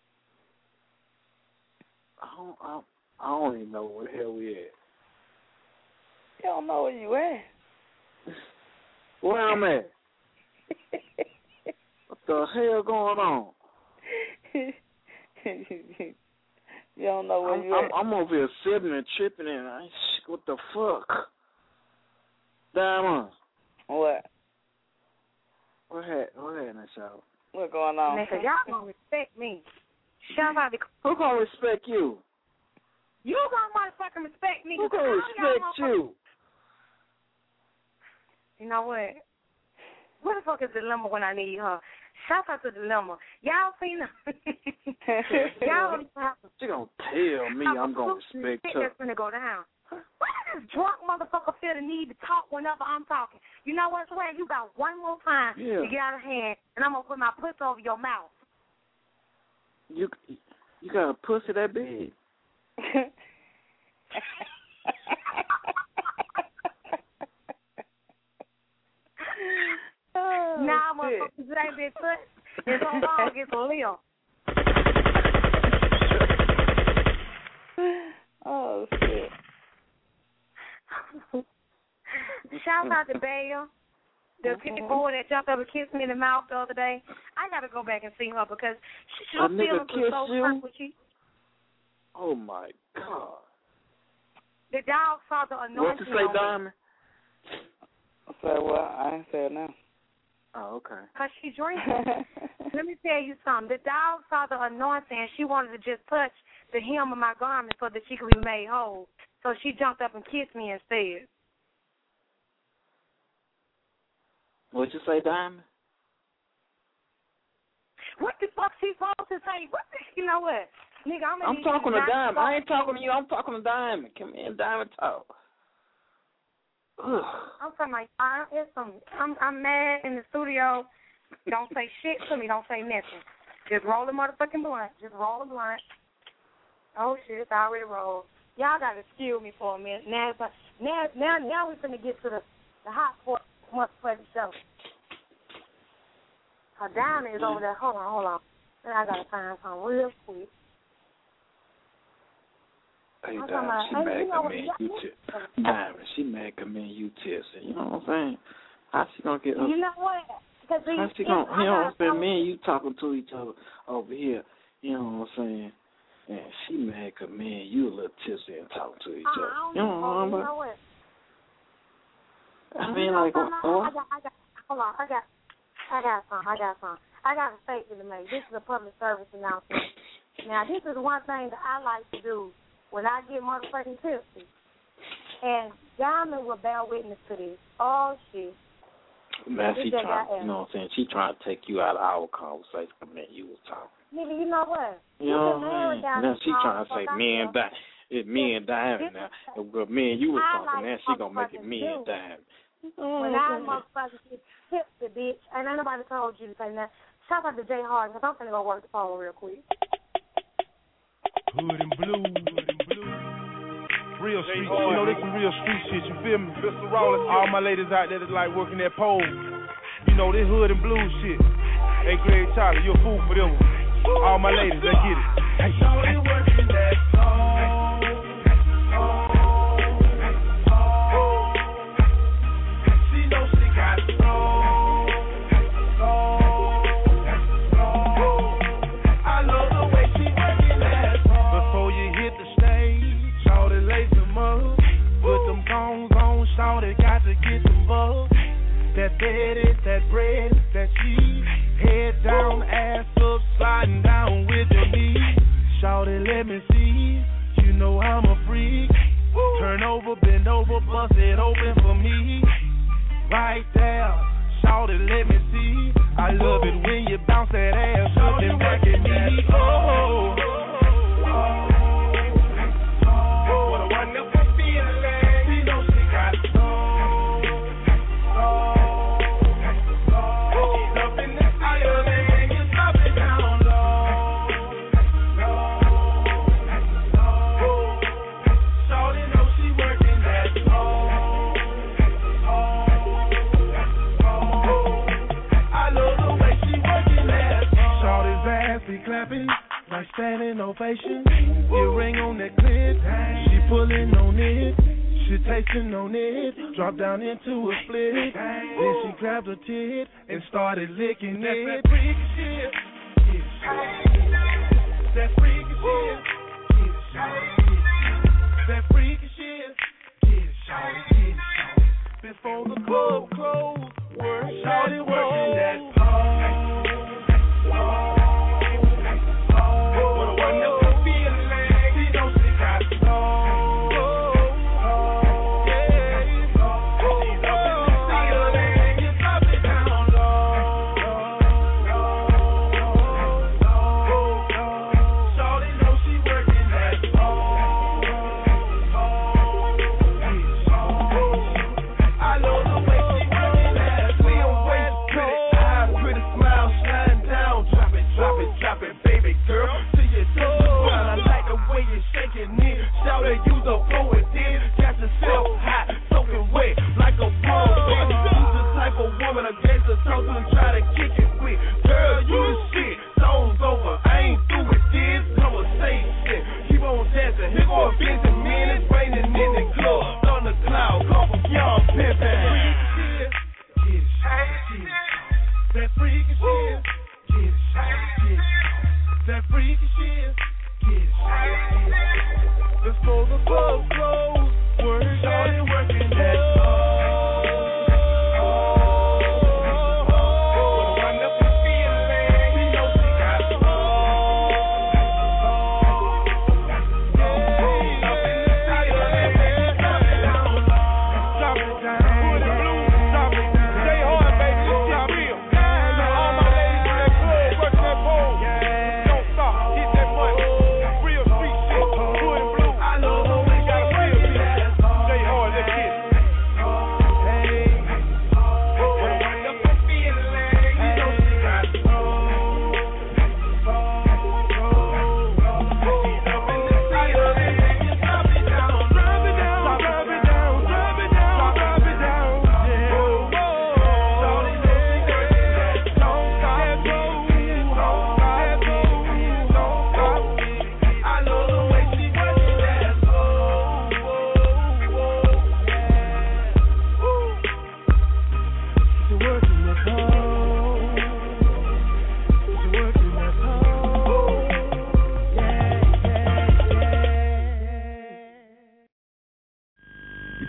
I don't, I, I don't even know where the hell we at. You don't know where you at. Where I'm at? What the hell going on? You don't know where I'm, you I'm, at. I'm over here sitting and tripping and I, what the fuck? Diamond. What? What had what had that show? What going on? Nigga, y'all gonna respect me. Shout out to Who gonna respect you? You gonna motherfucking respect me. Who gonna respect you? You know what? Where the fuck is Dilemma when I need her? Shout out to Dilemma. Y'all seen her? Y'all have to. She gonna tell me I'm gonna respect her. That's gonna go down. Why does drunk motherfucker feel the need to talk whenever I'm talking? You know what, Swag? You got one more time yeah. to get out of hand, and I'm gonna put my pussy over your mouth. You you got a pussy that big? oh, nah, motherfuckers, it ain't been put. It's so long, it's a lil. Oh, shit. Shout out to Belle, the mm-hmm. boy that jumped up and kissed me in the mouth the other day. I got to go back and see her because she A her nigga feelings were so kiss you? hurt with you. Oh, my God. The dog saw the anointing. What you say, Diamond? I said, well, I ain't said no. Oh, okay. Because she drinking. Let me tell you something. The dog saw the anointing and she wanted to just touch the hem of my garment so that she could be made whole. So she jumped up and kissed me instead. What'd you say, Diamond? What the fuck she supposed to say? What the, you know what? Nigga, I'm, I'm talking to Diamond. I ain't talking to you. I'm talking to Diamond. Come in, Diamond, talk. Ugh. I'm talking like, I, it's some, I'm, I'm mad in the studio. Don't say shit to me. Don't say nothing. Just roll the motherfucking blunt. Just roll the blunt. Oh, shit, it's already rolled. Y'all got to excuse me for a minute. Now, it's like, now, now, now we're going to get to the, the hot part motherfucking show. Her Diamond is over there. Hold on, hold on. Then I got to find something real quick. Hey, I'm Diamond, talking she about, mad hey, you know come in, you t- Diamond, she mad come in, you testing. You know what I'm saying? How she gonna get up? You know what? Cause How she gonna, you know what I'm saying? Me and you talking to each other over here. You know what I'm saying? And she mad cause me and you a little tipsy and talking to each other. Uh, you know what I'm you saying? know what? I mean, you know like, what? I got, I got, hold on, I got, I got some, I got some. I got a statement to make. This is a public service announcement. Now, this is one thing that I like to do when I get motherfucking tipsy. And Diamond will bear witness to this. Oh, shit. Man, she trying, you know what I'm saying? She trying to take you out of our conversation. Man, you was talking. Nigga, you know what? You know what I'm saying? Now she trying to say me and Diamond. It's me and Diamond now. But me and you was talking. Now she going to make it me and Diamond. When I motherfucking get tipsy, bitch, and ain't nobody told you to say that. Shout out to Jay Harden, because I'm finna go work the phone real quick. Hood and blue, hood and blue. Real street shit, you know this is real street shit, you feel me? All my ladies out there that like working that pole, you know this hood and blue shit. Hey Greg Charlie, you a fool for them. All my ladies, let's get it. Hey, hey. Working that pole. She knows she got soul. Shawty got to get some bugs. That Betty, that bread, that cheese. Head down, ass up, sliding down with your knees. Shawty, let me see. You know I'm a freak. Turn over, bend over, bust it open for me. Right there. Shawty, let me see. I love it when you bounce that ass up and back at me. Oh, oh. Like standing ovation, earring on that clip, she pulling on it, she tasting on it, drop down into a split, then she grabbed her tit and started licking it. That freaky shit, that freaky shit, that freaky shit, before the club closed, work shawty working that pole.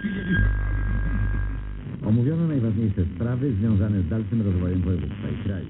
Omówiono najważniejsze sprawy związane z dalszym rozwojem województwa i kraju.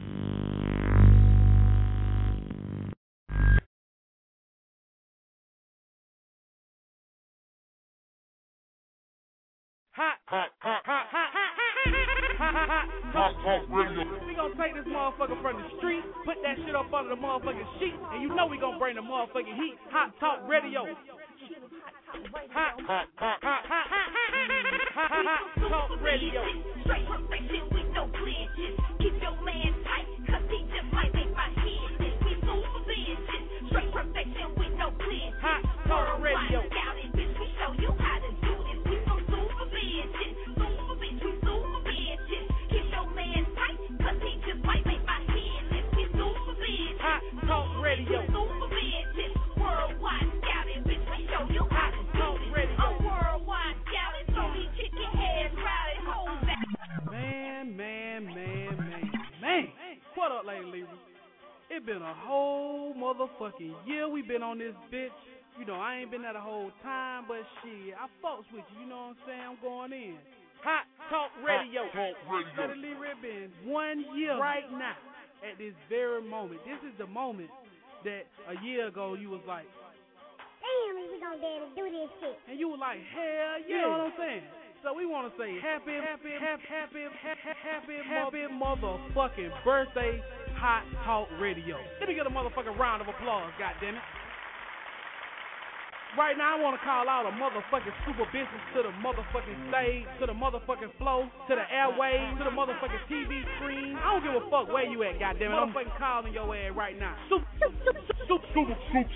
Hot, hot, hot, hot, hot, hot, hot, hot, talk radio. We gonna take this motherfucker from the street, put that shit up under the motherfucking sheet, and you know we gonna bring the motherfucking heat. Hot Talk Radio. Hot, hot, hot, hot, hot, hot, Talk Radio. Straight perfection with no glitches. Keep your man tight, cause he just might make my head sick. We super bitches. Straight perfection with no glitches. Hot Talk Radio. Down it, bitch, we show you how to do this. We some super bitches. Super bitch, we super bitches. Keep your man tight, cause he just might make my head sick. We super bitches. Hot Talk Radio. Super bitches. Worldwide scouting, bitch, we show you how to do this. I'm worldwide scouting, so these chicken heads riding home back. Man, man, man, man, man. What up, Lady Libra? It been a whole motherfucking year we been on this bitch. You know, I ain't been there the whole time, but shit, I fucks with you, you know what I'm saying? I'm going in. Hot Talk Radio. Hot Talk Radio. Lady Libra, it been one year right now at this very moment. This is the moment that a year ago you was like, damn, we gonna be able to do this shit. And you were like, hell yeah. You know what I'm saying? So we want to say happy, happy, happy, happy, happy, happy, happy motherfucking birthday, Hot Talk Radio. Let me get a motherfucking round of applause, goddammit. Right now, I want to call out a motherfucking super business to the motherfucking stage, to the motherfucking flow, to the airwaves, to the motherfucking T V screen. I don't give a fuck where you at, goddammit. I'm fucking calling your ass right now. Super, super, super, super, super,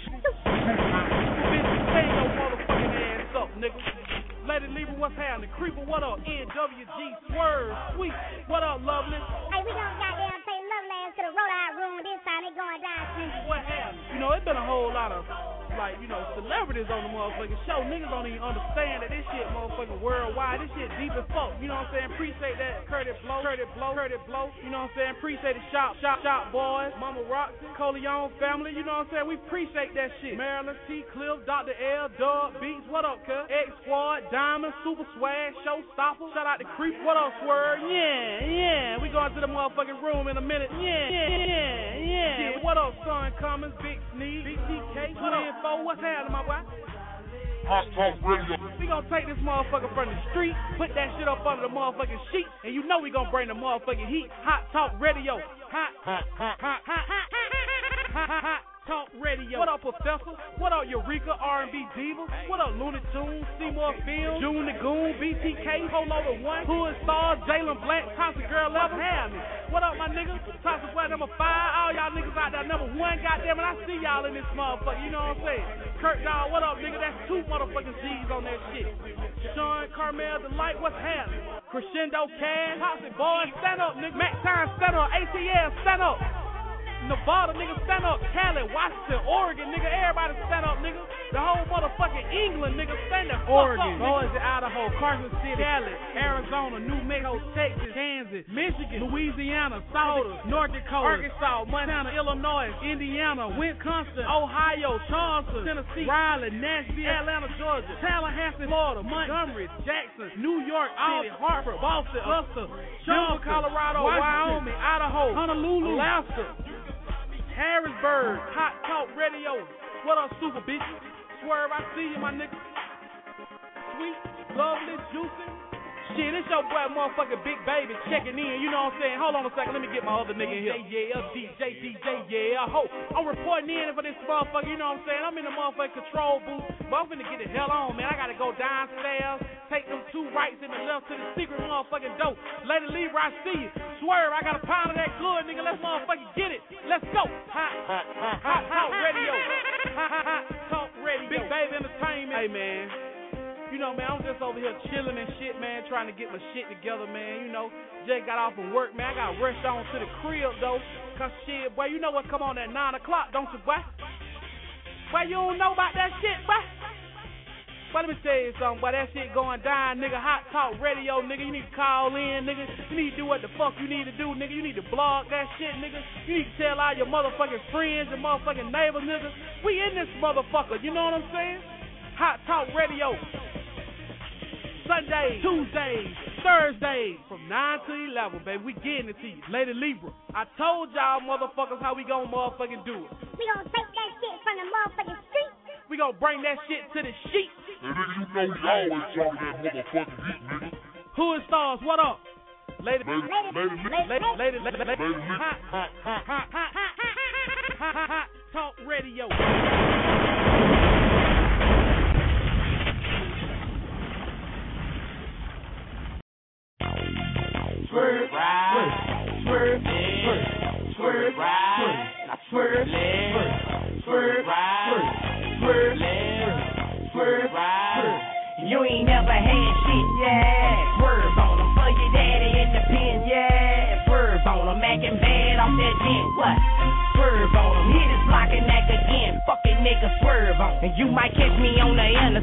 super business, stay your motherfucking ass up, nigga. Lady Libra, what's happening? Creeper, what up? N W G, Swerve, Sweet, what up, lovely? Hey, we gonna goddamn take Lovely ass to the rollout room this time. They going down. What happened? You know, it's been a whole lot of, like, you know, celebrities on the motherfucking show. Niggas don't even understand that this shit motherfucking worldwide. This shit deep as fuck. You know what I'm saying? Appreciate that Curtis Blow, Curtis Blow, Curtis Blow. You know what I'm saying? Appreciate the Shop, Shop, Shop Boys, Mama Roxy, Coleon family. You know what I'm saying? We appreciate that shit. Maryland T, Cliff, Doctor L, Dub, Beats, what up, cuz? X Squad, Diamond, Super Swag, Showstopper. Shout out to Creep. What up, Swerve? Yeah, yeah. We going to the motherfucking room in a minute. Yeah, yeah, yeah, yeah. yeah. What up, Son Cummins, Big Sneak, Big T K, what up? Info, what's happening, my boy? Hot Talk Radio. We gonna take this motherfucker from the street, put that shit up under the motherfucking sheet, and you know we gonna bring the motherfucking heat. Hot Talk Radio. Hot, hot, hot, hot, hot, hot, hot, hot, hot. Talk Radio. What up, Professor? What up, Eureka, R and B Diva? What up, Looney Tunes, Seymour Fields, June the Goon, B T K, Hold Over One, Hood Stars, Jalen Black, Thompson Girl Level, have me. What up, my niggas? Thompson Boy number five, all y'all niggas out there number one, goddamn it, I see y'all in this motherfucker, you know what I'm saying? Kurt Dawg, what up, nigga? That's two motherfucking G's on that shit. Sean Carmel, the light, what's happening? Crescendo Cash, Thompson Boy, stand up, nigga. Mac Time, stand up. A T L, stand up. Nevada, nigga, stand up. Cali, Washington, Oregon, nigga, everybody stand up, nigga. The whole motherfucking England, nigga, stand the fuck Oregon, up, Boise, Idaho, Carson City, Dallas, Arizona, New Mexico, Texas, Kansas, Michigan, Louisiana, Southern, North Dakota, Arkansas, Montana, Illinois, Indiana, Wisconsin, Ohio, Charleston, Tennessee, Raleigh, Nashville, Atlanta, Georgia, Tallahassee, Florida, Montgomery, Jackson, New York City, Hartford, Boston, Augusta, Denver, Colorado, Wyoming, Idaho, Honolulu, Alaska, Harrisburg, Hot Talk Radio. What up, super bitches? Swerve, I see you, my nigga. Sweet, lovely, juicy. Shit, it's your boy, motherfucking Big Baby, checking in. You know what I'm saying? Hold on a second, let me get my other nigga in here. Yeah, D J, D J, yeah, ho. I'm reporting in for this motherfucker. You know what I'm saying? I'm in the motherfucking control booth, but I'm finna get the hell on, man. I gotta go downstairs, take them two rights and the left to the secret motherfucking door. Lady Libra, I see you. Swerve, I got a pound of that good, nigga. Let's motherfucking get it. Let's go. Hot, hot, hot, hot Talk Radio. Hot, hot, hot Talk Radio. Big Baby Entertainment. Hey, man. You know, man, I'm just over here chilling and shit, man, trying to get my shit together, man. You know, Jay got off from work, man. I got rushed on to the crib, though. Cause shit, boy, you know what come on at nine o'clock, don't you, boy? Boy, you don't know about that shit, boy? But let me tell you something, boy, that shit going down, nigga. Hot Talk Radio, nigga. You need to call in, nigga. You need to do what the fuck you need to do, nigga. You need to blog that shit, nigga. You need to tell all your motherfucking friends, your motherfucking neighbors, nigga. We in this motherfucker, you know what I'm saying? Hot Talk Radio. Say Mondays, Tuesdays, Thursdays, from nine to eleven, baby. We getting it to you. Lady Libra, I told y'all motherfuckers how we gonna motherfucking do it. We gonna take that shit from the motherfucking street. We gonna bring that shit to the sheet. And then you know y'all always talking that motherfucking heat, nigga. Who is stars? What up? Lady, lady, lady, lady, lady, lady, lady, lady, hot, hot, hot, hot, hot, hot, hot, hot, talk radio. Swerve, right, swerve, swerve, swerve, right, swerve, left, swerve, right, swerve, left, swerve, right. You ain't never had shit, yeah. Swerve on them for your daddy in the pen, yeah. Swerve on them, acting bad off that gent, what? Swerve on them, hit his block and act again. Fucking nigga, swerve on. And you might catch me on the end.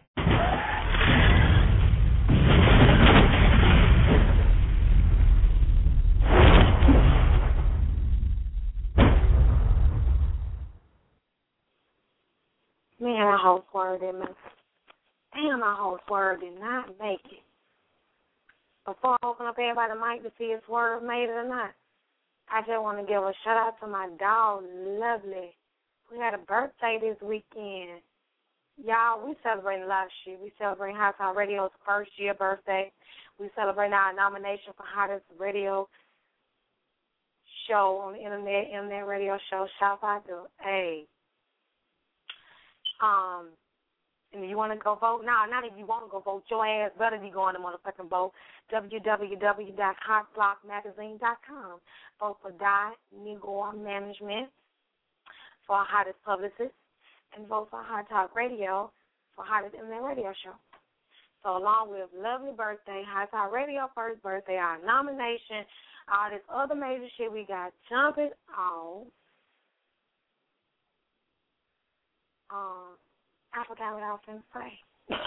Man, I hope Swerve didn't make it. Damn, I hope Swerve did not make it. Before I open up everybody mic to see if Swerve made it or not, I just want to give a shout out to my dog, Lovely. We had a birthday this weekend. Y'all, we celebrating a lot of shit. We celebrating Hot Talk Radio's first year birthday. We celebrating our nomination for hottest radio show on the internet, internet radio show. Shout out to A. Um, and if you want to go vote, no, not if you want to go vote, your ass better be going to motherfucking vote. w w w dot hot block magazine dot com. Vote for Di Nigor Management for our hottest publicist, and vote for Hot Talk Radio for hottest internet radio show. So along with Lovely Birthday, Hot Talk Radio first birthday, our nomination, all this other major shit we got jumping on. Um, I forgot what I was going to say.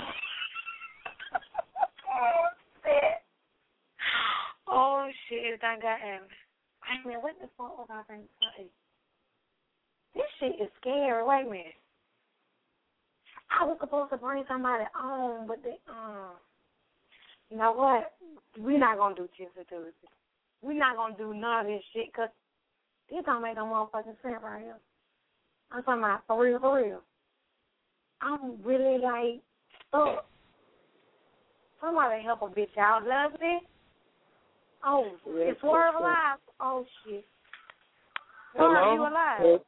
Oh, shit. Oh, shit. I got it. Wait a minute. What the fuck was I going to say? This shit is scary. Wait a minute. I was supposed to bring somebody on, but they, um, you know what? We're not going to do Tuesday Tuesday. We're not going to do none of this shit because this don't make no motherfucking sense right here. I'm talking about for real, for real. I'm really, like, stuck. Somebody help a bitch out. Lovely. Oh, is Swerve alive? Oh, shit. Swerve, are you alive? Hello?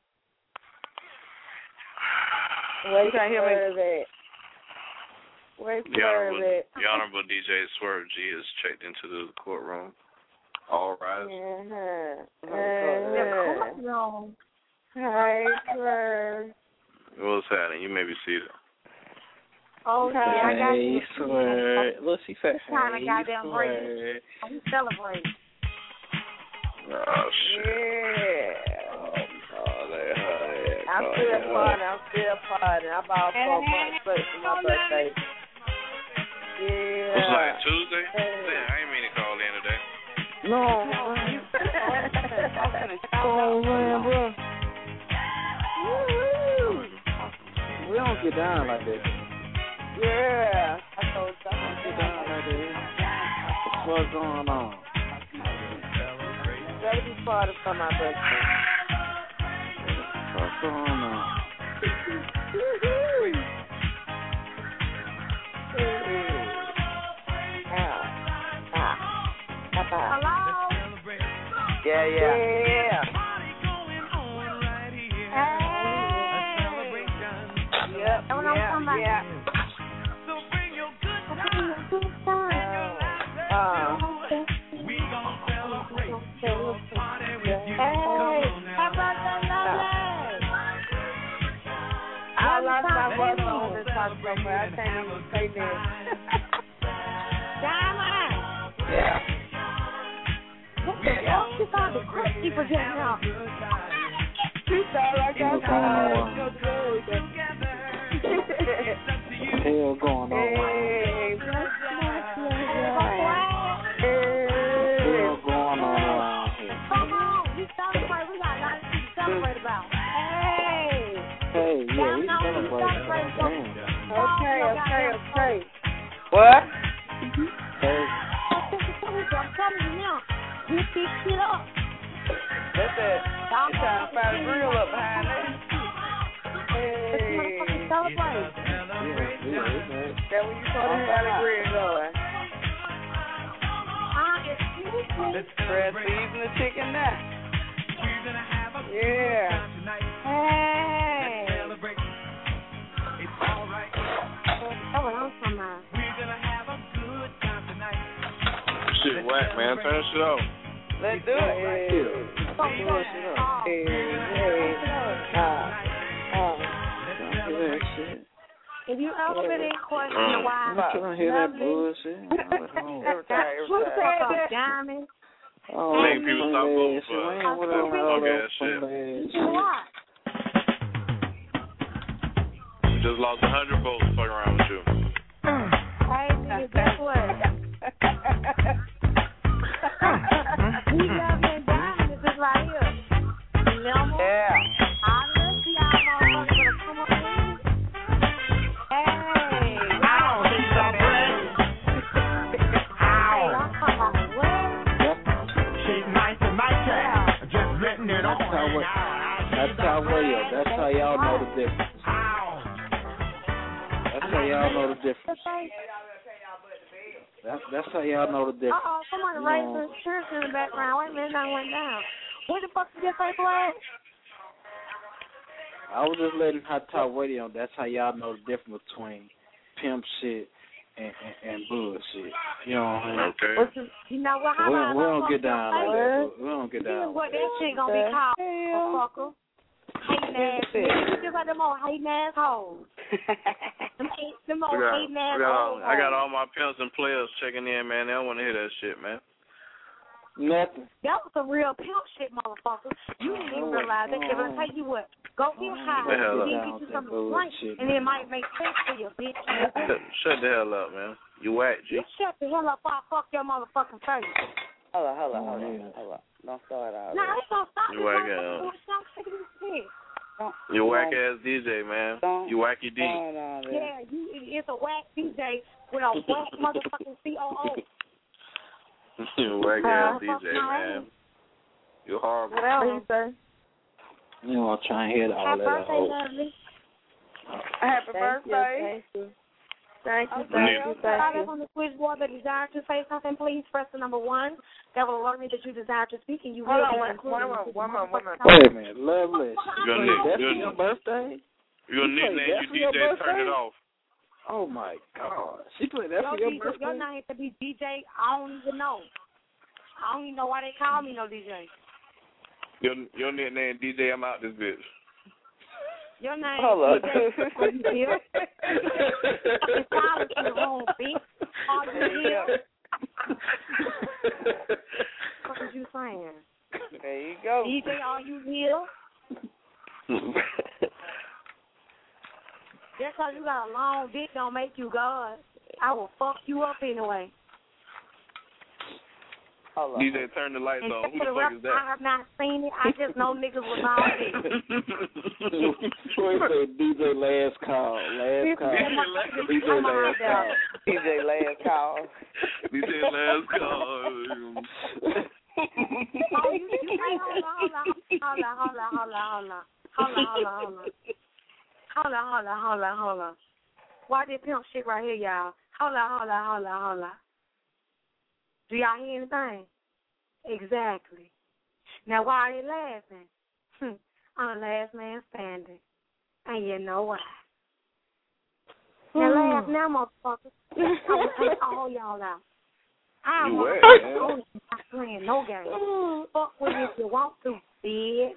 Where you can't hear me? Where's The Swerve Honorable, at? the Honorable D J Swerve G is checked into the courtroom. All rise. Uh-huh. The courtroom. Hi, Swerve. What's happening? You may be seated. Okay, I got Hey, you. Swerve. Look, she said, Trying to hey, goddamn break. Swerve. I'm celebrating. Oh, shit. Yeah. Oh, call that, hey, I'm call still that. partying. I'm still partying. I bought four months straight for my birthday. Yeah. What's like Tuesday? Yeah, I ain't mean to call in today. No. Oh, man, bro. We don't get down like this. Yeah. I told you. We don't get down like this. What's going on? Ready to party for my birthday. What's going on? Hello? Yeah, yeah. Yeah. Yep, Don't know yeah, somebody. yeah. Uh, I lost my voice on this talk so far. I can't even say that. Yeah. What the fuck? She found the quick people getting out. She sound like I What's said. the hell going on? Hey, What's the hell going on around here? Come on. We celebrate. We got a lot to celebrate about. Hey. Hey, yeah, we celebrating. Okay, okay, okay. What? Hey. I'm telling you now. You pick shit up. That's that. I'm trying to find a grill up behind that. Hey. Celebrate. That when you told me about the grill going. Let's press season the chicken now. Yeah. Hey. That's what I'm talking about. Shit whack, man. Turn that shit off. Let's do it. Hey. Hey. Hey. Uh, uh. If you ever been in question why, I'm trying to hear that bullshit. Every time, every time. Diamond. Oh, Make people stop voting for man, whatever, punk all ass shit. What? We just lost a hundred votes fucking around with you. Hey, nigga, guess what? We love that diamond. This is right here. Remember? Yeah. I love see y'all motherfuckers gonna come up in. Hey. I don't see some bread. Hey, I'm talking about what? She's nice and nice, yeah. Just letting it on. That's how radio. That's how y'all know the difference. That's how y'all know the difference. That's that's how y'all know the difference. Uh oh, somebody You raised know, their church in the background. Wait a minute, that went down. What the fuck did you say, Flag? I was just letting Hot Talk Radio. That's how y'all know the difference between pimp shit and, and, and bullshit. You know what I mean? Okay. You know what? How We about don't, we don't get motherfucker down like say, that. We don't get This down is what like that that. shit gonna be called, motherfucker. Hating ass niggas. You just like them old hating ass hoes. Them, hate, them old We got, hating ass we got hoes. all, I got all my pimps and players checking in, man. They don't want to hear that shit, man. Nothing. That was some real pimp shit, motherfucker. You didn't even realize that. If I tell you what, go get high, the hell and then up. get you something to drink, and then it might make sense for you, bitch. Shut, shut the hell up, man. You whack, G. You shut the hell up before I fuck your motherfucking face. Hold on, hold on, hold on, hold on. Don't start out. Nah, it's gonna stop You this whack motherfucking ass. bullshit. I'm sick of this shit. You whack ass D J, man. You wacky D. Yeah, you, it's a whack D J with a whack motherfucking C O O. You whack ass D J, man. You horrible. What else, sir? You know, I'm trying to hear all Happy that. birthday, old- lovely. Happy Thank birthday. You, thank you. Thank you. Thank Thank you. you. Somebody on the switchboard that desire to say something, please press the number one. That will alert me that you desire to speak, and you Hold will on, be one, included. one, one, one, one, one, one. Wait a minute, Lovely. Your Wait, nick- that's your- your birthday? Your You play nickname, that you for D your J, turn birthday? it off. Oh my God, she played that Your, for your D J, birthday? your name to be D J. I don't even know. I don't even know why they call me no D J. Your your nickname D J, I'm out this bitch. Your name Hold is D J. Are you here? Fucking silence in the room, bitch. Are you here? What was you saying? There you go. D J, are you here? Just because you got a long dick don't make you God. I will fuck you up anyway. Hold on. D J, turn the lights And on. Who for the the fuck rest, is I that? have not seen it. I just know niggas with long dick. Troy said D J last call. Last call. D J last call. D J last call. D J last call. Oh, you, you, hey, hold on, hold on, hold on, hold on, hold on, hold on, hold on, hold on. Hold on, hold on, hold on, hold on. Why this pimp shit right here, y'all? Hold on, hold on, hold on, hold on. Do y'all hear anything? Exactly. Now, why are they laughing? Hmm. I'm the last man standing. And you know why. Now, laugh now, motherfuckers. I will take all y'all out. I You want wet, to man. not playing no game. Fuck with me if you want to, bitch.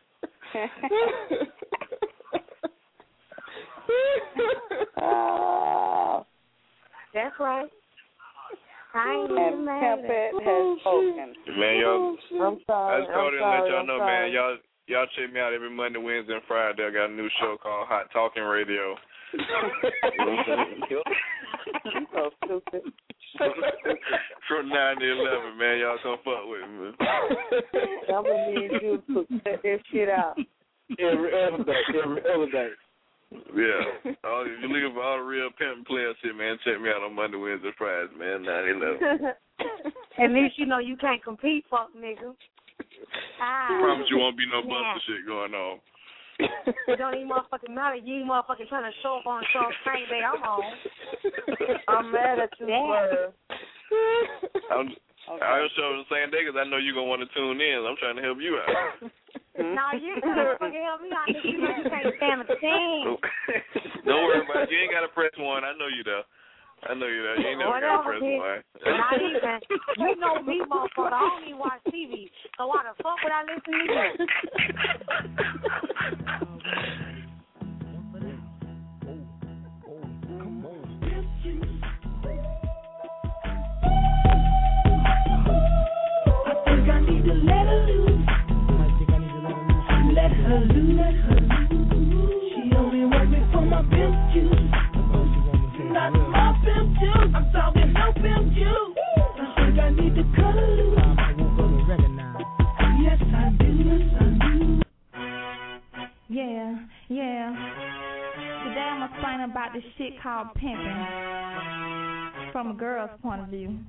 Oh. That's right. I ain't And even mad. Pimpet has spoken. Man, y'all. I'm sorry. I just called in I'm and let sorry. y'all I'm know, sorry. man. Y'all y'all check me out every Monday, Wednesday, and Friday. I got a new show called Hot Talking Radio. You know what I'm saying? You so stupid. From nine to eleven, man. Y'all come fuck with me, man. That would mean you to cut that shit out. Every other day, every other day. Yeah. All, if you're looking for all the real pimp player shit, man, check me out on Monday, Wednesday, Friday, man, nine eleven. At least you know you can't compete, fuck nigga. Ah. I promise you won't be no Yeah. buster shit going on. It don't even motherfucking matter. You ain't motherfucking trying to show up on show same day I'm home. I'm mad at you, Swerve. I'm, okay. I'll show up the same day because I know you're going to want to tune in. I'm trying to help you out. No, you can't fucking help me out. You know you can't stand the team. Don't worry about it. You ain't got to press one. I know you there. I know you there. You ain't never got to press one. Not even. You know me, motherfucker. I don't even watch T V. So why the fuck would I listen to you? I think I need to let her loose. Let her loose. Let her loose. She only want me for my pimp juice. Not my pimp juice. I'm talking no pimp juice. I think I need to cut her loose. Yes, I do. Yes, I do. Yeah, yeah. Today I'm gonna explain about this shit called pimping from a girl's point of view.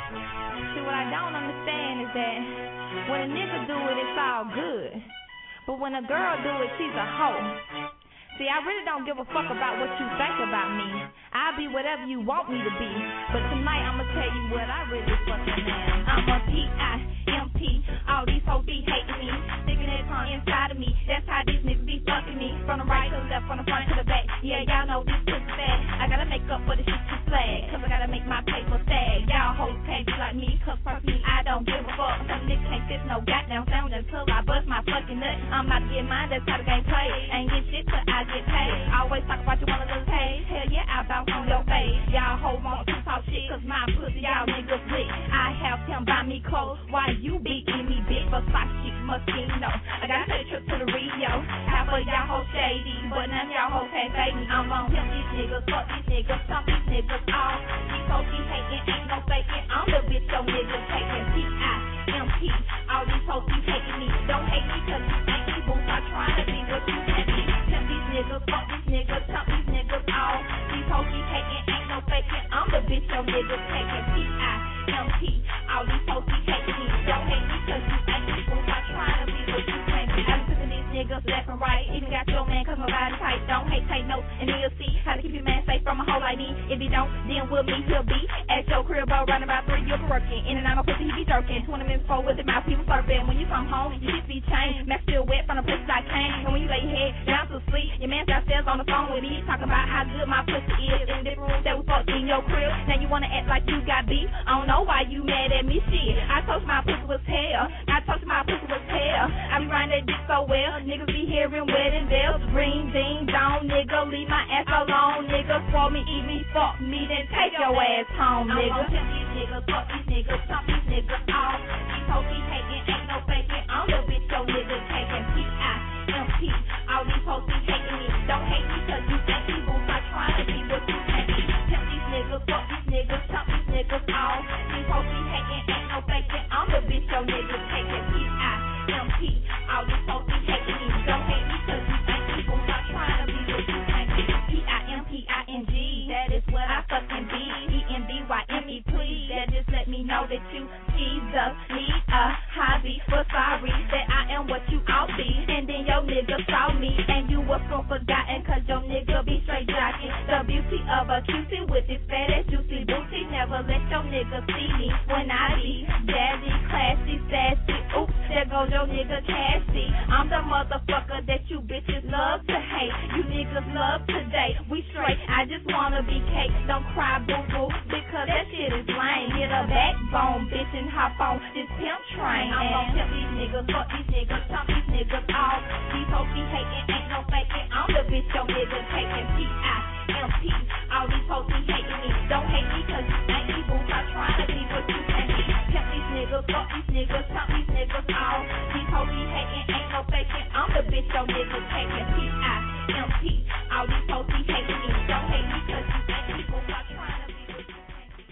See, what I don't understand is that when a nigga do it, it's all good. But when a girl do it, she's a hoe. See, I really don't give a fuck about what you think about me. I'll be whatever you want me to be. But tonight I'ma tell you what I really fucking am. I'm a P I M P. All these hoes be hating me, sticking their tongue inside of me. That's how these niggas be fucking me. From the right to the left, from the front to the back. Yeah, y'all know this pussy fat. I gotta make up for the shit you flag, cause I gotta make my paper stag. Y'all hoes can't be like me, cause personally I don't give a fuck. Some niggas can't fit no goddamn sound until I bust my fucking nut. I'm about to get mine, that's how the game play. Ain't get shit till I get paid. Always talk about you wanna little page. Hell yeah, I bounce on your face. Y'all hoes want to talk shit, cause my pussy y'all niggas lick. I have him buy me clothes, why you beating me big Versace Moschino. I gotta take a trip to the Rio. Half of y'all hoes shady, but none of y'all hoes can't fade me. I'm gon' pimp these niggas, fuck these niggas, stomp these niggas off. These hoes be hating, ain't no faking. I'm the bitch your niggas taking. P I M P. All these hoes be hating me. Don't hate me cause you ain't me, boo. Stop trying to be what you can't be. Pimp these niggas, fuck these niggas, stomp these niggas off. These hoes be hating, ain't no faking. I'm the bitch your niggas taking. P I M P. All these hoes be hating me. Don't hate me cause you ain't me, boo. Stop trying to be what you can't be. I'm sick of these niggas left and right. Even got your man cause my body tight. Don't hate, take notes, and then you'll see how to keep your man safe from a hoe like me. If he don't, then with me he'll be at your crib around about three. You're working in and out of pussy, he be jerking. Twenty minutes forward with the mouth, he was slurping. When you come home, you shit be changed. Max still wet from the places I came. And when you lay your head down to sleep, your man downstairs on the phone with me talking about how good my pussy is. In this room that we fucked in your crib, now you wanna act like you got beef. I don't know why you mad at me, shit. I told you my pussy was hell. I told you my pussy was hell. I be riding that dick so well, niggas be hearing wedding bells. Ring, ding, dong, nigga, leave my ass alone, nigga. For me, eat me, fuck me, then take your ass home, nigga. I'm gon' pimp these niggas, fuck these niggas, stomp these niggas off. These hoes be hating, ain't no faking. I'm the bitch your niggas taking. P I M P. All these hoes be hating me. Don't hate me cause you think me, boo. Stop trying to be what you can't be. Pimp these niggas, fuck these niggas, stomp these niggas off. These hoes be hating, ain't no faking. I'm the bitch your niggas taking. P I M P. All these hoes be hating me. Don't hate me cause you think me, boo. Stop trying to be what you can't be. P I M P I N G. That is what I fucking be. E N B Y M E, please. That just let me know that you Jesus need a hobby for sorry that I am what you all be. And then your nigga saw me and you was so forgotten cause your nigga be straight jocking. The beauty of a cutie with this fat ass juicy booty. Never let your nigga see me when I be jazzy, classy, sassy. Oops, there goes your nigga Cassie. I'm the motherfucker that you bitches love to hate. You niggas love today. We straight. I just wanna be cake. Don't cry, boo boo, because that shit is lame. Get a backbone, bitch, and hop on this pimp train. I'm gon' pimp these niggas, fuck these niggas, chomp these niggas off. These hoes be hating, ain't no faking. I'm the bitch your nigga taking. P I M P. All these hoes be hating me. Don't hate me cause you ain't me, boo. Stop trying to be what you can't be. Pimp these niggas, fuck these niggas, chomp these niggas off. These hoes be hating, ain't no faking. I'm the bitch your nigga taking. P I M P. All these hoes be hating me. Don't hate me cause you ain't me, boo. Stop trying to be what you can't be.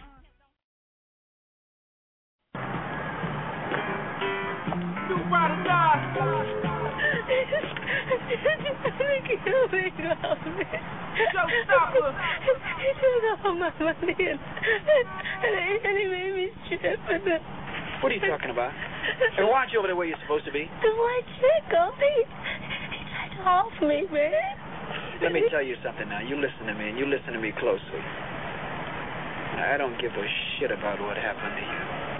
Do ride or die. Showstopper. He took all my money and, and, he, and he made me strip. And the, what are you talking about? Hey, why aren't you over there where you're supposed to be? The white chick, oh, he, he tried to off me, man. Let me tell you something now. You listen to me, and you listen to me closely. Now, I don't give a shit about what happened to you.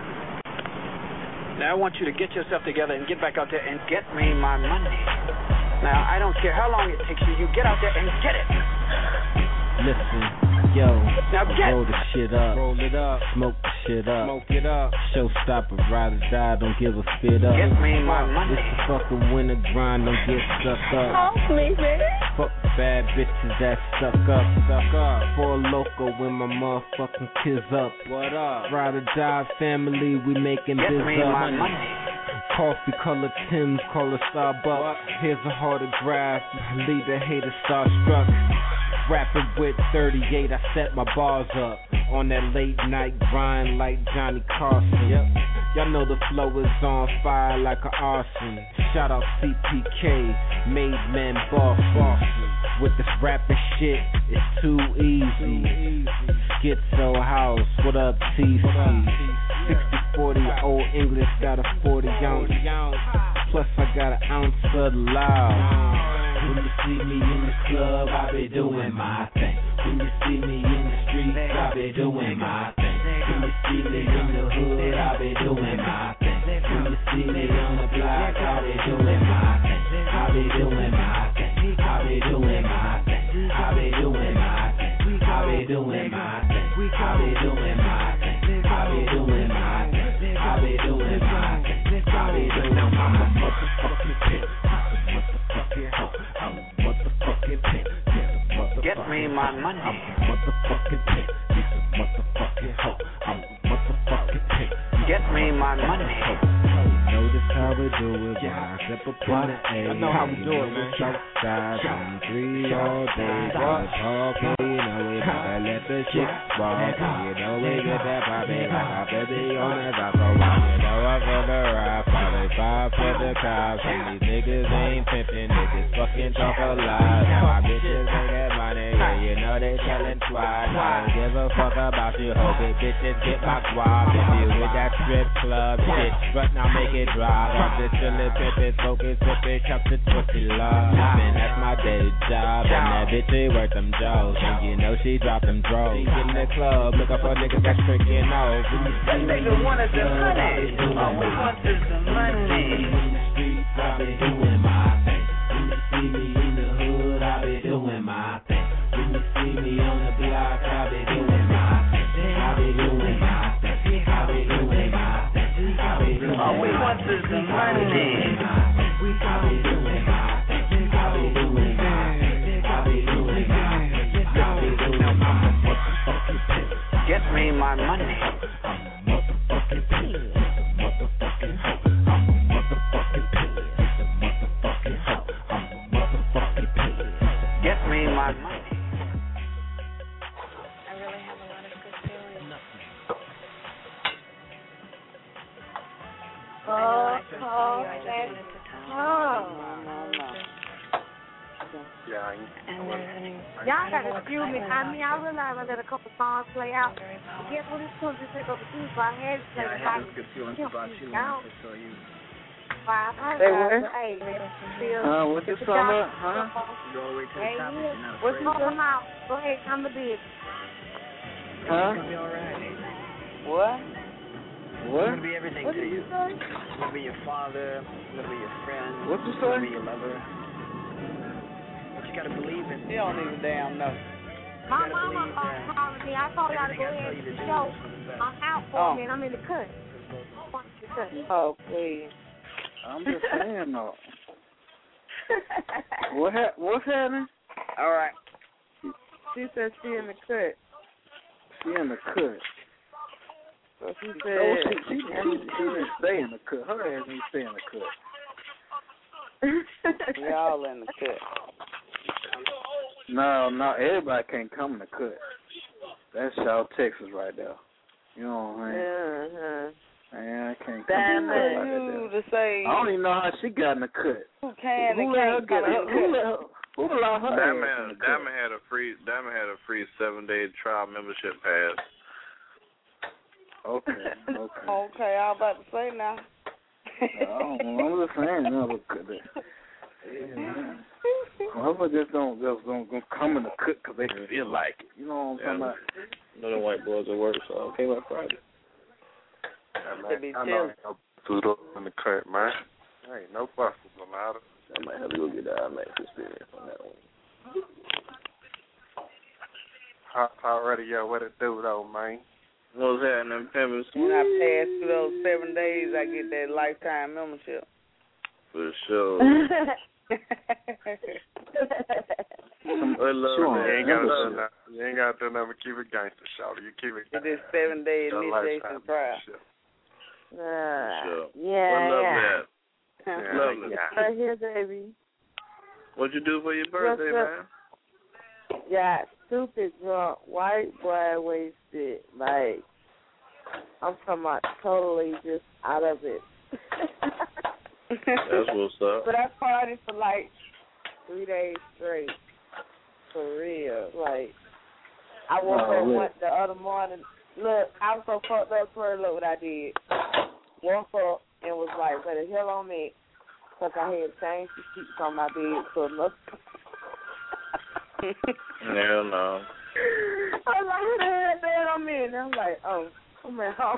Now, I want you to get yourself together and get back out there and get me my money. Now, I don't care how long it takes you. You get out there and get it. Listen, yo, now get roll the shit up, roll it up, smoke the shit up, smoke it up. Showstopper, ride or die, don't give a spit up. Get me my money. It's the fucking winter grind, don't get stuck up. Off me, man. Fuck bad bitches that stuck up, stuck up. For a loco when my motherfucking kids up. What up? Ride or die family, we making Get biz me up. my money. Coffee color Tim's, call a Starbucks. Here's a autograph, leave the hater starstruck. Rapping with thirty-eight, I set my bars up. On that late night grind like Johnny Carson. Yep. Y'all know the flow is on fire like an arson. Shout out C P K, made man boss bosses. With this rapping shit, it's too easy. Schizo House, what up T C? sixty forty, old English got a forty ounce. Plus I got an ounce of the loud. When you see me in the club, I be doing my thing. When you see me in the streets, I be doing my thing. When you see me in the hood, I be doing my thing. When you see me on the block, I be doing my thing. I be doing my thing. I be doing my thing. I be doing my thing. I be doing my thing. I be doing my thing. I be doing my thing. I be doing my thing. I be doing my thing. I'm a motherfucking pimp. I'm a motherfucking pimp. Get me my money. I'm a motherfucking pimp. He's a motherfucking hoe. I'm a motherfucking pimp. Get me my money. Notice how we do it. Yeah. Step up on the A. I know how we do it, man. Southside on three all day. Gotta talk, you know we gotta let the shit walk. You know we get that poppy like a baby on the top of one. You know I for the ride, forty-five for the cops. And these niggas ain't pimping, niggas fucking talk a lot. Now my bitches ain't that money, yeah, you know they tellin' twat. I don't give a fuck about you, hope it bitches get my guap. If you with that strip club shit, but now make it drop. I'm just chillin', pimpin', smoking, sippin', cup to twisty love. Man, that's my day job, and that bitch she work them jaws. And you know she drop them draws. In the club, looking for niggas that's trickin' off. That nigga wanted the money. All we want is the money. In the streets, I be doing my thing. When you see me in the hood, I be doing my thing. When you see me on the block, I be doing my thing. I be doing my thing. I be doing my thing. I be doing my thing. All we want is the money. I be doing my thing. I be doing my thing. I be doing my thing. I be doing my motherfucking thing. Get me my money. I'm a motherfucking pimp. It's a motherfucking hoe. I'm a motherfucking pimp. It's a motherfucking hoe. I'm a motherfucking pimp. Get me my money. I really have a lot of good feelings. Oh, oh, that's oh. Yeah, And then, y'all gotta excuse me. I mean, I realize I let a couple songs play out. But guess what? It's going to take over too, so I had to play the hot. good feelings about you. So you. Five Say what? Hey, Uh, what's this song about? Huh? You all the way to the Hey, top. yeah. You're not What's afraid. going on? Go ahead, come to bed. Huh? It's gonna be all right. What? I'm What? gonna be everything What to did you. you say? I'm gonna be your father. I'm gonna be your friend. What you I'm gonna say? be your lover. But you gotta believe in He don't even damn know. My mama uh, called me. I told y'all to go ahead and the show. I'm out for Oh. a minute. I'm in the cut. I'm in the cut. Oh, please. I'm just saying though. What ha- what's happening? All right. She said she in the cut. She in the cut. So she Oh, said she, she, she, she didn't stay in the cut. Her ass didn't stay in the cut. we all in the cut. No, no, everybody can't come in the cut. That's South Texas right there. You know what I mean? Uh-huh. Man, I can't. Diamond, you to say. I don't even know how she got in the cut. Who can Who and let her can't get come in her? the Who cut? let her? Who allowed her? That ass in man, the that cut? man had a free, that man had a free seven day trial membership pass. Okay, okay. Okay, I was about to say now. I don't know. I'm just saying, no, look, yeah. Motherfuckers just don't just don't, don't come in the cook because they feel like it. You know what I'm Yeah. talking about? None of the white boys at work, so I came up Friday. To be I chill. know ain't no food up in the cut, man. There ain't no buffalo allowed. I might have to go get the IMAX experience on that one. Hot Talk Radio, what it do though, man? What's happening, pimpin'? When I pass through those seven days, I get that lifetime membership. For sure. Well, love, sure. man. You ain't got to do nothing. You ain't got to do nothing. Keep it gangster, shawty. You keep it It gangster. is seven day Your initiation lifetime trial. membership. Uh, Sure. yeah, Well, love yeah. that. Yeah, Lovely. yeah. Right here, baby. What'd you do for your birthday, What's man? up? Got stupid drunk, white boy wasted. Like, I'm talking about totally just out of it. That's what's up. But I partied for like three days straight. For real. Like, I woke Oh, up really? one, the other morning. Look, I was so fucked up for look what I did. Woke up and was like, what the hell on me? Because I had changed the sheets on my bed to another. Hell no. I was like, who the hell that on me? And I'm like, oh, come on home.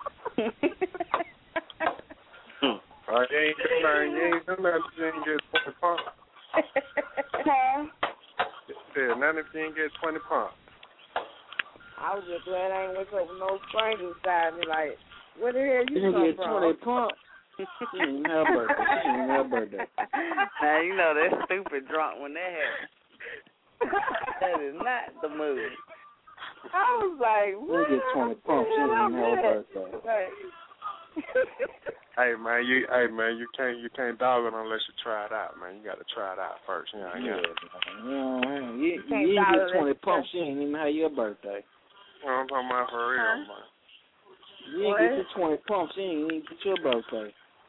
Oh, you ain't do nothing. You ain't do nothing if you ain't get twenty pumps. Huh? Yeah, nothing if you ain't get twenty pumps. I was just glad I ain't wake up with no strangers beside me. Like, where the hell you, You come get from? twenty pumps. She ain't her birthday. She ain't her birthday. Now, you know that's stupid drunk when that happens. That is not the move. I was like, You what? get twenty pumps. She ain't her birthday. Like, Hey man, you hey man, you can't you can't dog it unless you try it out, man. You got to try it out first. You know, you Yeah, know. man. You, you, can't you dollar get that twenty stuff. pumps. She ain't even have your birthday. Well, I'm talking about for real, Huh? man. You ain't get your twenty pumps. She ain't even get your birthday.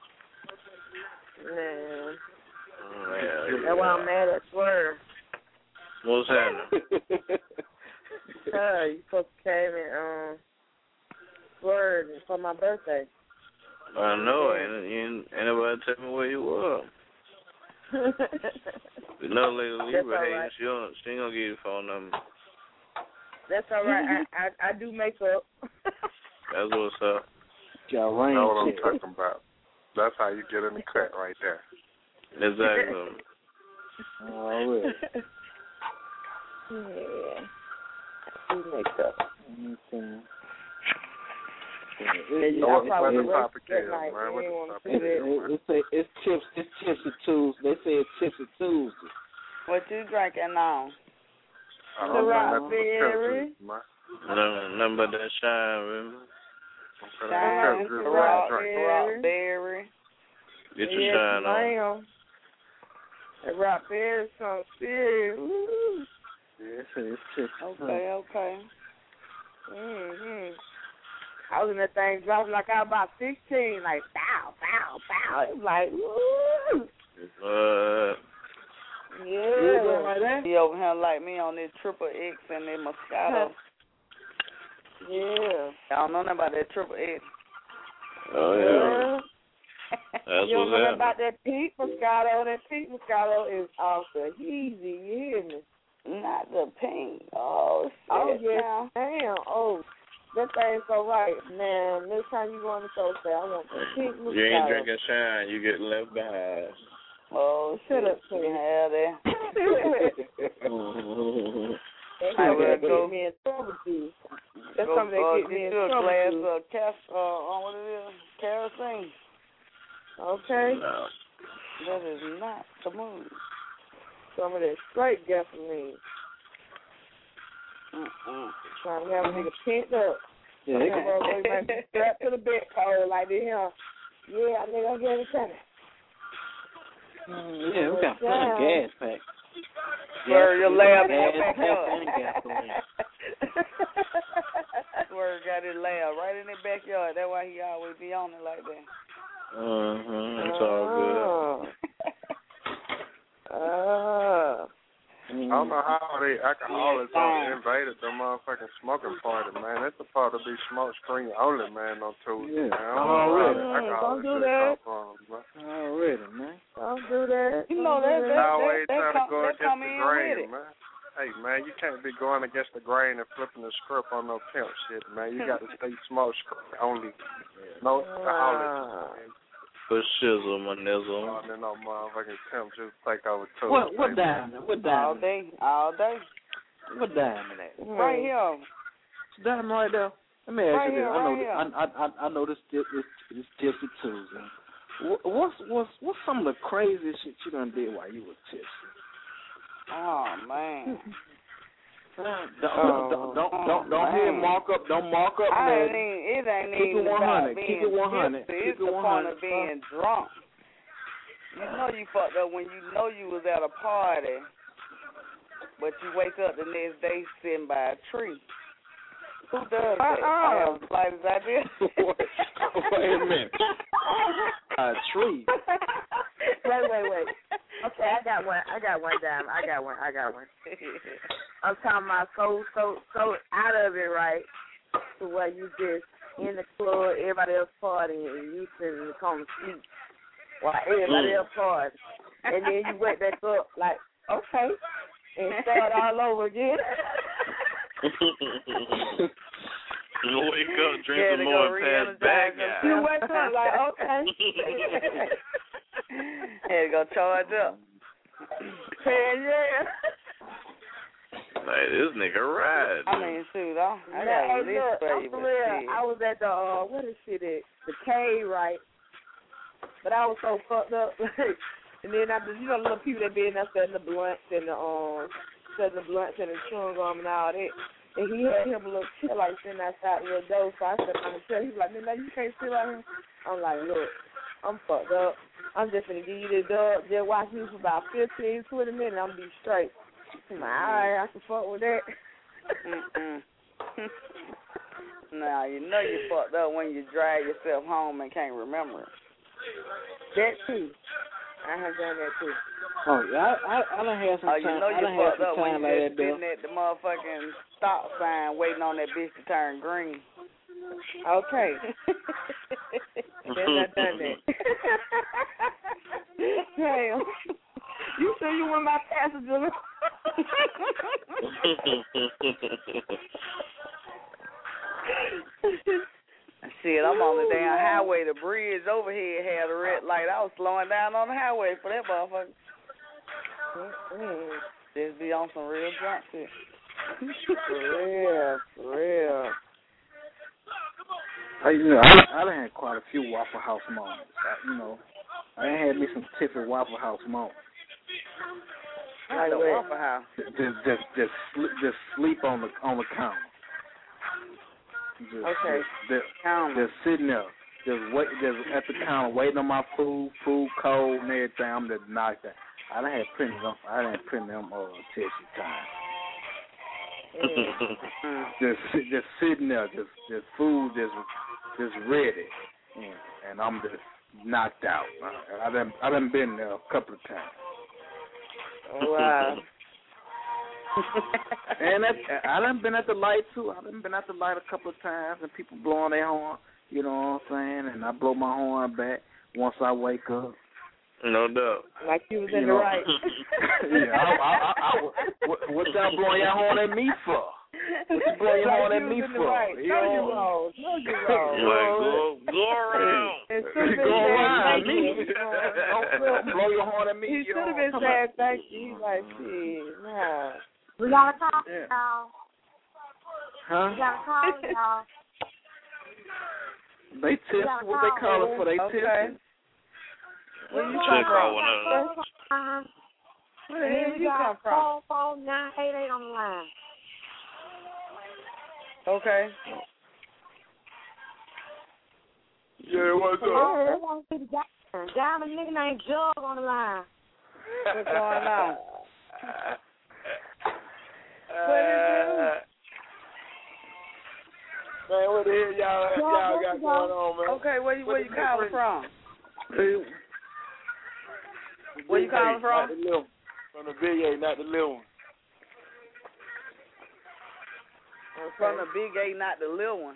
man, Yeah, that's why I'm mad at Swerve. What's happening? Uh, you supposed to came and um, Swerve for my birthday. I know, and ain't anybody tell me where you were. You know, Lady That's Libra, all hey, right. she don't, she ain't gonna give you the phone number. That's all right. I, I I do makeup. That's what's up. Got You rain know what I'm check. talking about. That's how you get in the cut right there. Exactly. Oh, really? Yeah. I do makeup. Okay. Yeah, So I what's probably the work topic that is, night. man? You What's ain't the wanna topic see It, that. it, it's, a- it's tips. It's tipsy Tuesday. They say it's tipsy Tuesday. What you drinking now? I The don't know rock nothing but berry. pepper, man. Nothing, nothing but that shine, baby. Shine, Pepper, rock, drink. rock berry. Get your Yes, shine on. ma'am. That rock berry so serious. Woo. Yeah, it's, it's tipsy. Okay, okay. Mhm. I was in that thing dropping like I was about sixteen, like bow, bow, bow. It was like, woo. Uh, Yeah. He over here like me on that triple X and that Moscato. Yeah. I don't know nothing about that triple X. oh yeah. That's You don't what's know happening. about that pink Moscato. That pink Moscato is off the easy, you hear me? Not the pink. Oh, shit. Oh, yes, Now. damn. Oh, that thing's so right. Man, next time you go on the show, say, I want the pink Moscato. You ain't drinking shine, you get left behind. Oh, Shut shit. up, Tony. Yeah, there. That's I something will that go. get me in trouble, too. That's Go, something that uh, get me get in you a trouble, glass too. of cas- uh, on what it is, kerosene. Okay? No. That is not the move. Some of that straight gasoline. Mm-mm. Trying to have a nigga pent up. Yeah, they can, Strapped to the bed pole like this here. Yeah, I think I'll get it coming. yeah, we got plenty of gas pack. Swerve your lab in gas, the backyard. gas and gasoline. Swerve got his lab right in the backyard. That's why he always be on it like that. Mm-hmm. It's all good. Uh, I don't know how they alcoholics yeah, invaded the motherfucking smoking party, man. That's supposed to be smoke screen only, man, on Tuesday. Yeah. Man. I don't know Already. where the Don't do alcoholics that. come from, man. Already, man. Don't do that. You know that that I always that, try that, to go that against come the in grain, with it. man. Hey, man, you can't be going against the grain and flipping the script on no pimp shit, man. You got to stay smoke screen only. No alcoholics, man. For shizzle, my nizzle. Oh, then no motherfucking pimp just take over too. What what diamond? What All diamond? day, all day. What diamond at? Right here. Diamond right there. Let me ask Right you this. here, I know right this, here. I, I I I know this this this tipsy Tuesday. What, what's what's what's some of the craziest shit you done did while you was tipsy? Oh man. Don't Oh, don't don't oh, don't, don't hear mark up. Don't mark up. I man. ain't even, it ain't Keep even it one about hundred. being Keep it one hundred. tipsy. Keep It's it the one point hundred. of being drunk. You know you fucked up when you know you was at a party, but you wake up the next day sitting by a tree. Who does that? Uh-uh. I have the slightest idea. Wait a minute. A tree. Wait, wait, wait. Okay, I got one. I got one, Dime. I got one. I got one. I'm talking about so, so, so out of it, right? To where you just in the club, everybody else partying, and you sitting in the corner sleep while everybody Mm. else partying. And then you wake back up like, okay, and start all over again. You wake up, drink Yeah, some to more, go and pass re-energize back yourself. You wake up like, okay. Had to go charge up. Hell yeah. Hey, this nigga ride. I mean, shoot, I, I Hey, got a list look, for I'm you, for but real. shit. I was at the uh, what is shit at the cave, right? But I was so fucked up. And then I, you know, the little people that be in there setting the blunts and the um, setting the blunts and the chewing gum and all that. And he had him a little chair like sitting outside the little door. So I sat on the chair. He was like, "Man, you can't sit out here." I'm like, "Look, I'm fucked up. I'm just gonna give you this dub. Just watch me for about fifteen, twenty minutes. I'm gonna be straight." I'm like, all right, I can fuck with that. Mm-mm. Nah, you know you fucked up when you drag yourself home and can't remember it. That too. I have done that too. Oh, yeah, I, I, I done had some Oh, time. you know I you done had fucked some up when time you like just that, though. sitting at the motherfucking stop sign waiting on that bitch to turn green. Okay. Then I done that. Damn. You sure you want my passenger? Shit, I'm on the damn highway. The bridge overhead had a red light. I was slowing down on the highway for that motherfucker. Mm-hmm. Just be on some real drunk shit. For real, for real. I, you know, I, I done had quite a few Waffle House moments. I, you know, I done had me some Tiffany Waffle House moments. Like the Waffle House. Just, just, just, sleep, just sleep on the on the counter. Just, Okay. Just, just, just sitting there, just wait, just at the counter waiting on my food, food cold and everything. I'm just knocked out. I done had plenty of them. I done had plenty of them uh, Texas time. Mm. just, sit- just sitting there, just, just food, just, just ready, and, and I'm just knocked out. I, I done, I done been there a couple of times. Wow. And that, I done been at the light too. I done been at the light a couple of times, and people blowing their horn. You know what I'm saying? And I blow my horn back once I wake up. No doubt. Like you was You in the know. right. Yeah, I, I, I, I, what, what y'all blowing your horn at me for? What you blowing your Like horn at you me was in the for? right. You No, you know? wrong. No, you wrong. Like, go, go around. It should have been Go saying around thank me. you. Don't blow your horn at me. He you should have know. been Come saying on. thank you. He's like, shit, nah. We got a call, Yeah. y'all. Huh? We got a call, y'all. They tip. What they call it for? They tip. Okay. Where you Check come out one of them. Um, Where the Where hell you you come got from? four four nine eight eight on the line. Okay. Yeah, what's Oh, up? they want to see the guy. Diamond nigga named Jug on the line. What's going on? Uh, man, what the hell y'all, y'all got going on, man? Okay, where you where you calling from? Hey, Where you calling from? Not the little, from the big A, not the little one. From the big A, not the little one.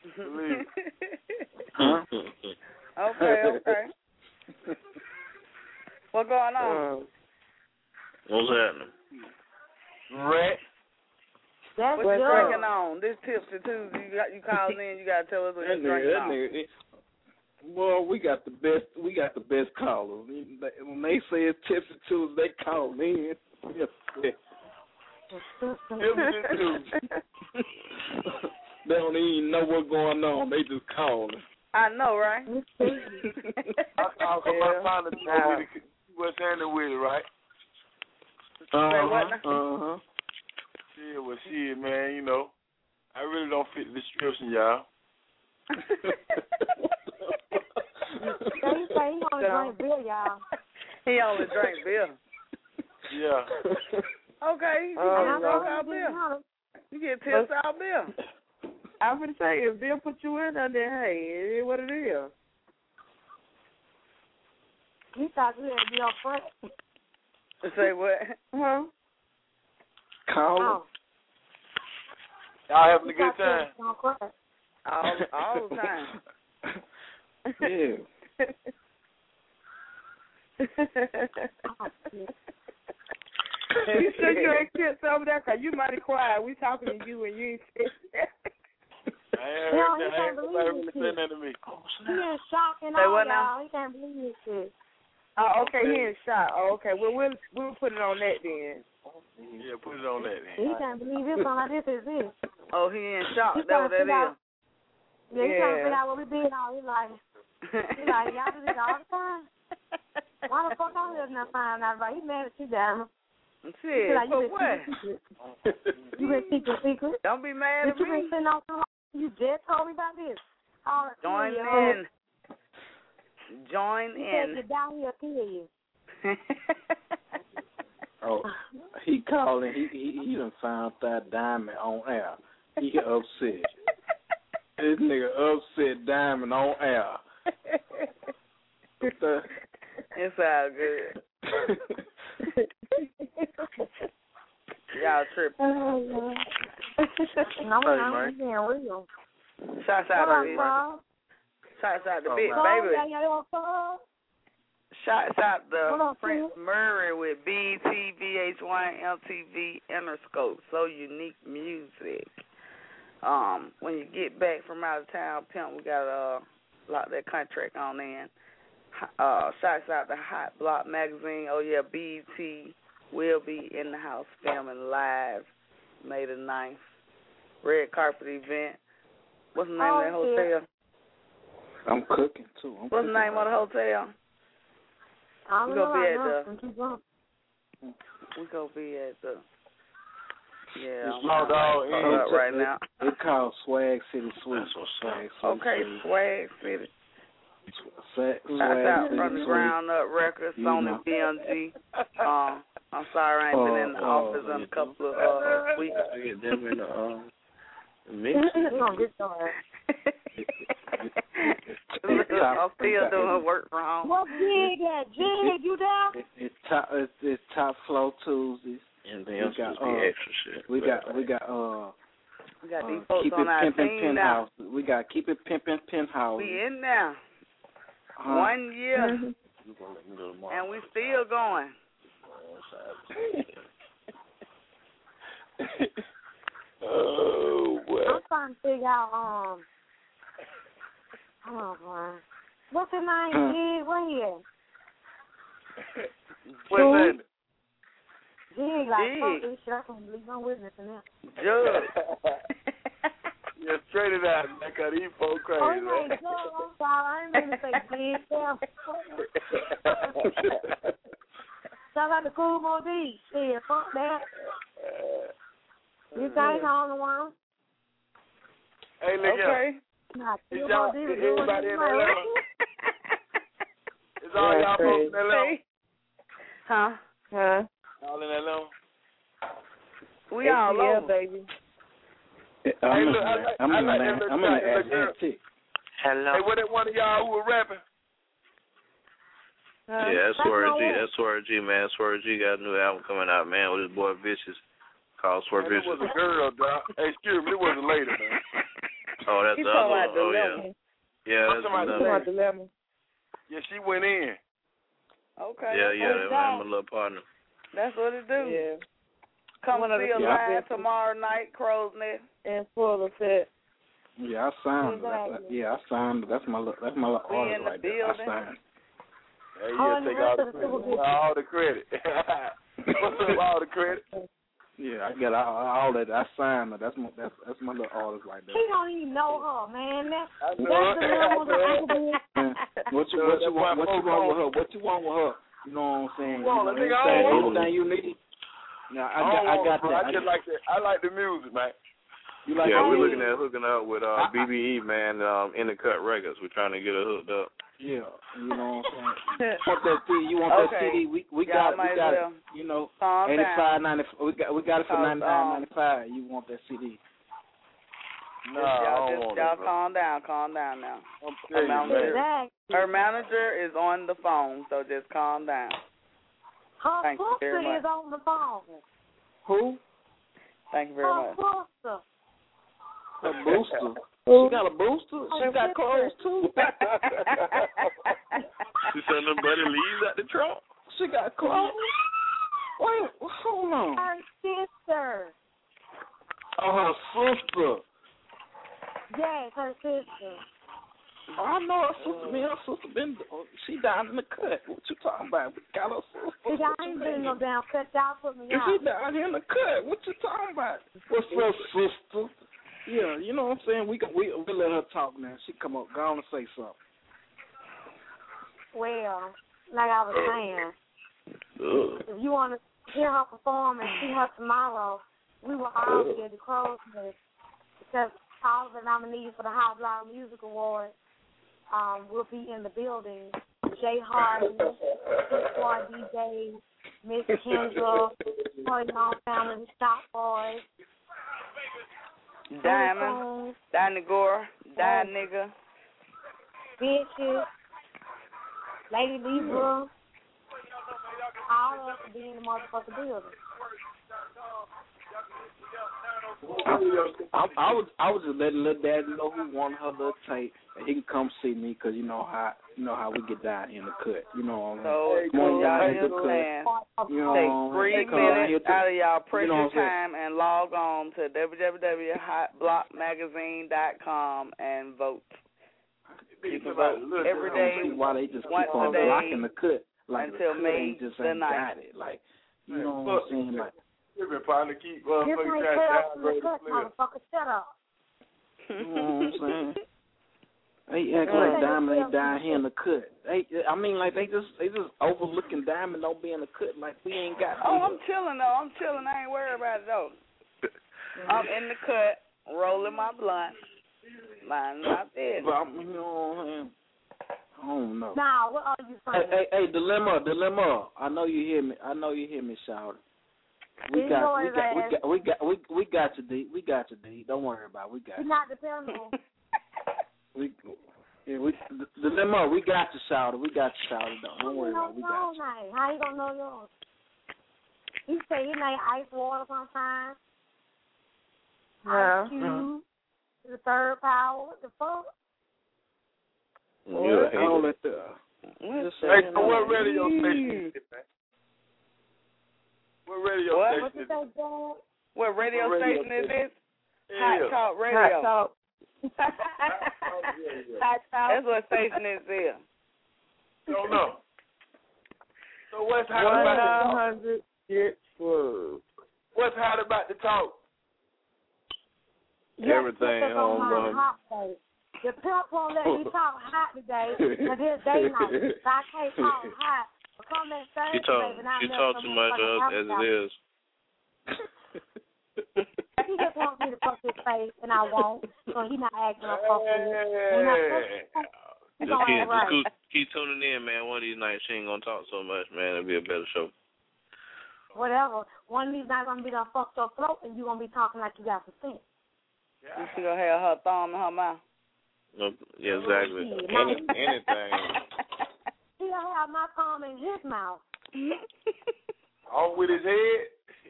Huh? Okay, okay. What going on? Uh, What's happening? Rat. That's What's good. drinking on? This Tipsy Tuesday. You got you calling in. You gotta tell us what That you're drinking nigga, that on. nigga, it- Boy, we got the best. We got the best callers. When they say it's Tipsy Tuesday, they call in. Yes, yes. Tipsy Tuesday. They don't even know what's going on. They just call. I know, right? I called for my father to know with it. What's happening with it, right? Say what now? Uh huh. Shit, well, shit, man. You know, I really don't fit the description, y'all. He say he only drink beer, y'all. He only drink beer. Yeah. Okay, you Uh, get yeah. tipsed out beer. You get tipsed out beer. I'm gonna say if Bill put you in there, then hey, it is what it is. He thought you had to be on front. Say what? Huh? Call. Oh. Y'all having a He good thought you had time? to be on front. All, all the time. Yeah. You shook your kids over there because you mighty quiet. We talking to you and you ain't said I ain't No, heard he that. I can't ain't believe nobody it, really kid. saying that to me. He in shock and Say all, what y'all. now? He can't believe this shit. Oh, okay, he in shot. Oh, okay. Well, we'll we'll put it on that then. Yeah, put it on that then. He can't believe this one like this is this. Oh, he in shock. He That's what that trying to figure is. out- Yeah, he trying to Yeah. figure out what we did all. He like, he like, y'all do this all the time. Why the fuck I'm living that fine out about? He mad at you, damn. Shit, Like, you for been what? secret, secret. You been secret, secret. Don't be mad But at you been me. sitting on so long. You just told me about this. All the Join kill in. you. Join He said in. you down here kill you. Oh, he calling. He he, he done found that Diamond on air. He upset. This nigga upset Diamond on air. What the? It's all good. Y'all tripping. Oh, Lord. No, Hey, I'm man. being real. Shouts out What to up, it. Carl? Shouts out to Oh, Big man. Baby. Carl, y'all want Carl? Shouts out What to up, Prince King? Murray with B T V H one M T V Interscope. So unique music. Um, when you get back from out of town, Pimp, we got to uh, lock that contract on in. Uh, shouts out to Hot Block Magazine. Oh, yeah, B T will be in the house filming live May the ninth. Red carpet event. What's the name Oh, of that hotel? I'm cooking too. I'm What's the cooking name of the right hotel? I We don't know. gonna be I at know. the. Keep going. We gonna be at the. Yeah, It's I'm Law Dog fucked Inn. up right now. It's called Swag City Suites. Swag City Okay, Suites. Swag City. Swag, Shouts Swag out City from the Suites. Ground Up Records, You Sony know. B M G. Um, I'm sorry I ain't been in the Oh, office oh, in a couple of uh, weeks. I get them in the um, mix. We're going to get your ass. Look, I'm still It's- doing work from home. What gig at? Jig, you down? It, it's top. It's, it's top flow Tuesdays. And then We else got just be uh, extra shit. we got we got uh, We got uh these folks keep on it our pimpin' team now. penthouse. We got keep it pimpin' penthouse. We in now. Uh, One year, You gonna let me go tomorrow. and we still going. Oh, well. I'm trying to figure out, um, oh, boy. What's his name, Jig? Where he at? What's that? Jig, like, Jig. fuck this shit. I can't believe I'm witnessing that. Judge. Yeah, straight it out, man, cause these folks crazy, Oh, he man. ain't Jug. I'm sorry. I ain't mean to say Jig. Damn. Shout out to Cool Mo D. Shit, fuck that. You guys on the one? Hey, look Okay. Nah, Is Cool y'all, Mo D is was doing everybody his in way. Atlanta? Is all y'all folks in Atlanta? Huh? Huh? All in Atlanta? We all yeah, over. baby. I'm Hey, in look, I the like- I'm I in the like man- that I'm in the little girl. Atlantic. Hello. Hey, what that one of y'all who were rapping? Uh, Yeah, that's that's Swerve no G. way. That's Swerve G, man. Swerve G got a new album coming out, man, with his boy Vicious, called Swerve Man, it Vicious. was a girl, dog. Hey, excuse me, it was a lady, man. Oh, that's He's the talking other about one. Oh, Dilemma. yeah. Yeah, I'm that's talking about the Talking other about Dilemma. Yeah, she went in. Okay. Yeah, that's yeah, what that it was do. my little partner. That's what it do. Yeah. Come One of see the us Yeah. live tomorrow night, Crow's Nest. In full effect. Yeah, I signed. Exactly. That, yeah, I signed. That's my little- that's my little We artist in the right there. I building. signed. Hey, Oh, yeah, and the take rest all the of the credit. Super All the credit. What's up, all the credit? Yeah, I got all, all that. I signed her. That's my that's that's my little artist right there. He don't even know her, man. That, I that's know the it. level that I can Man, what you what you want? What you want with her? What you want with her? You know what I'm saying? You want know a nigga, what I I'm saying? don't want Everything you need. Now I I, got don't I want got her, that. I just like the I like the music, man. You like Yeah, that? we're looking at hooking up with uh, I- B B E, man, um, In the Cut Records. We're trying to get her hooked up. Yeah, you know what I'm saying. You want that C D? You want that Okay. C D? We we Y'all got might we got well it. You know, calm eighty down. five ninety. We got we got it for Cause, ninety nine um, ninety five. You want that C D? Nah, Just I y'all, don't just want y'all that, bro. calm down, calm down now. I'm Her telling you, manager, man. exactly. her manager is on the phone, so just calm down. Her Thank you very sister is much. on the phone. Who? Thank you very Her much. sister. A booster. She got a booster. She Oh, got sister. clothes too. She sent them buddy leaves at the trunk. She got clothes. Wait, hold on. Her sister. Oh, her sister. Yes, her sister. Oh, I know her sister. Man, her sister been. She down in the cut. What you talking about? We got her sister. Cause y'all ain't been no damn cut. Y'all put me If out. she down here in the cut, what you talking about? What's up, sister? Yeah, you know what I'm saying? We can, we we let her talk now. She come up, go on and say something. Well, like I was saying, Ugh. if you want to hear her perform and see her tomorrow, we will all be at the Crow's Nest because all of the nominees for the Hot Block Music Award um, will be in the building. Jay Harden, Squad D J, Miss Kendra, her young family, Stop Boys, Diamond, Dinah Gore, Die Nigga, Bitches, Lady Libra, all of us will be in the motherfucking building. I, I was I was just letting little daddy know who wanted her little tape, and he can come see me because you know how you know how we get down in the cut. You know what so I mean? Come on y'all down in the understand. cut. You know, Take three they come down here minutes to- out of y'all precious you know what I'm saying? time and log on to w w w dot hot block magazine dot com and vote. You can vote every I don't see day, why they just once keep on a day, blocking the cut like until the cut May ain't just the ain't ninth. got it. Like you know what I'm saying? Like You been probably keep You motherfucking can't trying cut to up from the cut, downgrade motherfucker. Shut up. you know what I'm saying? They act like Diamond ain't down here in the cut. They, I mean, like they just they just overlooking Diamond don't be in the cut. Like we ain't got. Oh, I'm chilling though. I'm chilling. I ain't worried about it though. I'm in the cut, rolling my blunt, minding my business. But I'm, you know what I'm saying? I don't know. Now, what are you Hey, saying? hey, hey, dilemma, dilemma. I know you hear me. I know you hear me, shout. We You got, know we his got, we ass. got, we got, we we got you, D. We got you, D. Don't worry about it. We got You're you. not dependable. We, yeah, we, dilemma. We got you, shout. We got you, shout. Don't, don't worry about it. We got you. Name. How you gonna know yours? He say his name Ice Water sometimes. Yeah. Ice Cube. The third power. What the fuck? You're a you. I don't hater. let the. Just say, Hey, you so know, what radio station is it, man? What radio What? station What you is say, it? Dad? What radio What radio station is station? this? Yeah. Hot Talk Radio. Hot Talk. Hot Talk. That's what station is here. Don't know. So what's hot One about the nine talk? hundred get club. What's hot about the talk? Everything Yes, on my the- hot day. The pimp won't let me talk hot today because it's day night. So I can't talk hot. But come next Thursday, You talk, baby, and I'll you let talk some too much motherfucking of as talk it is. He just wants me to fuck his face, and I won't. So he not acting no fucking. When I fuck, he Just gonna keep, act just right. keep, keep tuning in, man. One of these nights she ain't gonna talk so much, man. It'll be a better show. whatever. One of these nights I'm gonna be done fucked your throat, and you gonna be talking like you got some sense. You she gonna have her thumb in her mouth. No, yeah, exactly. Yeah, Any, anything. He gonna have my thumb in his mouth. All with his head.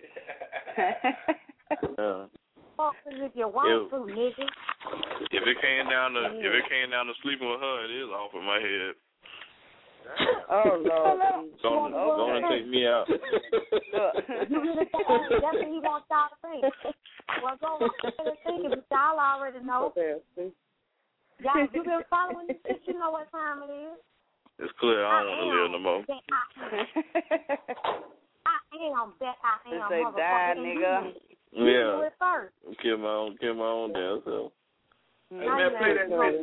uh, Fuck if you want to, nigga. If it came down to if it came down to sleeping with her, it is off of my head. Oh Lord. Don't don't take me out. You really think that's what he wants y'all to think. Well, go ahead and think if y'all already know. Y'all, you been following this shit, you know what time it is. It's clear I don't want to live no more. I am, bet I am. Just say die, nigga. Yeah. First. Kill my own, kill my own damn self. Hey, man, play that shit.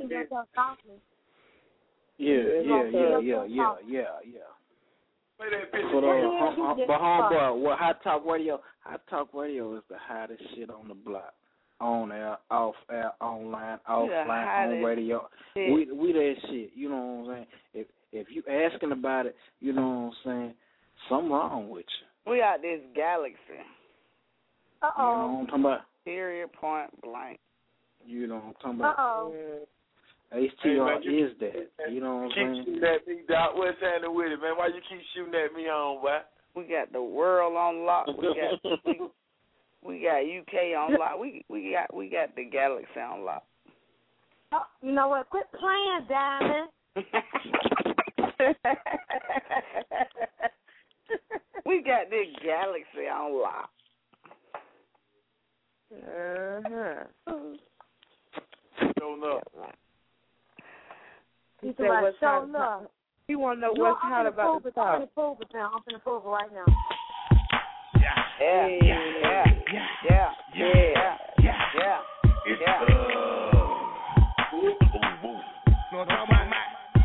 Yeah, yeah, yeah, yeah, yeah, yeah, yeah. Play that bitch. But, uh, but homeboy, what Hot Talk Radio? Hot Talk Radio is the hottest shit on the block. On air, off air, online, offline, on radio. Shit. We we that shit. You know what I'm saying? If if you asking about it, you know what I'm saying? Something wrong with you. We out this galaxy. Uh oh. You know what I'm talking about? Period, point blank. You know what I'm talking about? Uh oh. H T R hey, is that. You know what I'm saying? Keep shooting at me, Doc. What's happening with it, man? Why you keep shooting at me on, boy? We got the world on lock. We got we, we got U K on lock. We we got we got the galaxy on lock. Oh, you know what? Quit playing, Diamond. We got this galaxy on lock. Uh-huh. Showing up. He said what's hot about it. He want to know you what's know, hot about the I'm talk. in the pool now. I'm in the pool right now. Yeah, yeah, yeah, yeah, yeah, yeah, yeah, yeah. It's yeah. uh, ooh, ooh, ooh. Know what I'm talking about, man?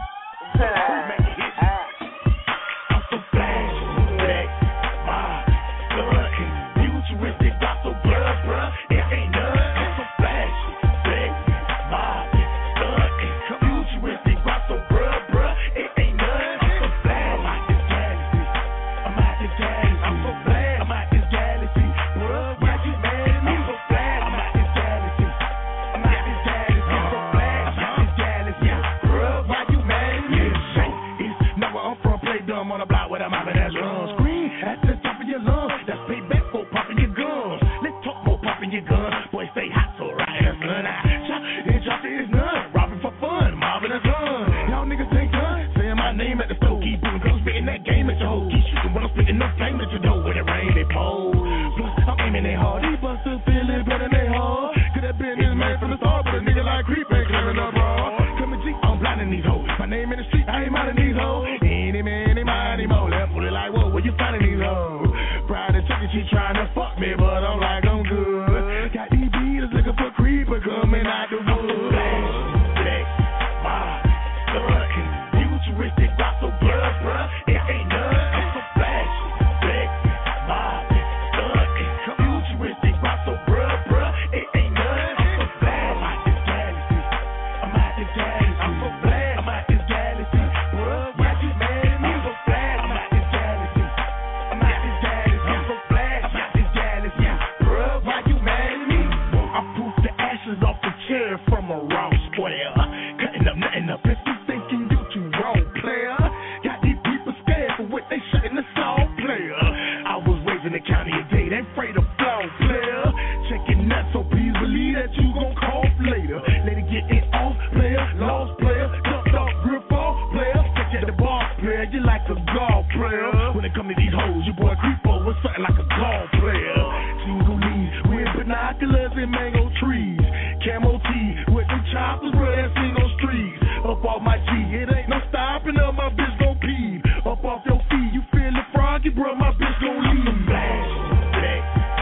I'm so flash, black, my blood, futuristic, got so blood, bruh. It ain't none. I'm so flash, black, my blood, futuristic, got so blood, bruh. It ain't none. I'm so flash. I'm out this galaxy. I'm out this galaxy. I'm so flash. I'm out this galaxy. Bruh, why you mad at me? I'm so flash. I'm out this galaxy. I'm out this galaxy. I'm so flash. I'm out this galaxy. Bruh, why you mad at me? It's now where I'm from. Play dumb on the block with a mouth and that's wrong. Scream at the top of your lungs. That's payback for popping your gums. Let's talk more popping your guns. Boy, stay hot so right in the sun. I shot and shot is none. Robbing for fun, mobbing the gun. Y'all niggas ain't done. Saying my name at the store. Keep doing girls spitting that game at your hoe. Keep shooting when I'm spitting no flame at your door. When it rain, they pole. Plus, I'm aiming it hard. These busters feeling better than they hard. Could have been this man from the start, but a nigga like Creep ain't claiming up raw. Coming G, I'm blinding these hoes. My name in the street, I ain't minding these hoes. Any man, any man, any more. Left fully like, whoa, where you finding these hoes? Pride and chicken, she trying to fuck me, but I'm like, I'm good. Got these beaters looking for creeper coming out the wood. Black, my blood, futuristic, got so blood, bruh. It ain't none. I'm so flashy. Black, my blood, futuristic, got so blood, bruh. It ain't none. I'm so flashy. I'm out this galaxy. I'm out this galaxy. I'm so flashy. I'm out this galaxy. Bruh, why you mad at me? I'm so flashy. I'm out this galaxy. I'm out this galaxy. I'm so flashy. I'm out this galaxy. Bruh, why you mad at me? I poof the ashes off the chair from a raw square. Cutting up, nothing up. If you thinking you too wrong, player. Got these people scared for what they shutting the song, player. I was raised in the county of Dade, ain't afraid of flow, player. Checking nuts, so please believe that you gon' cough later. Let it get it off, player. Lost player. Jumped off, grip off, player. Check at the bar, player. You like a golf player. When it come to these hoes, your boy Creepo was something like a golf player. Single knees with binoculars and mango trees. Camo tee with them choppers, bro, that sing on streets. Up off my G, it ain't no stopping up, my bitch gon' pee. Up off your feet, you feelin' froggy, bro, my bitch gon' leave. Flash, black,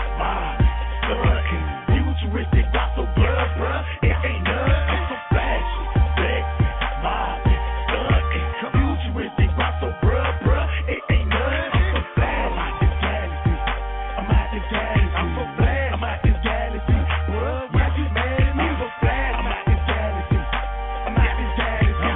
my blood, futuristic, got so blood, bro. It ain't none. I'm so flashy, black, my blood, futuristic, got so blood, bro. It ain't none. I'm so flashy. I'm out this galaxy. I'm out this galaxy. I'm so flashy. I'm out this galaxy. Bro, why you mad at me? I'm so flashy. I'm out this galaxy. I'm out this galaxy.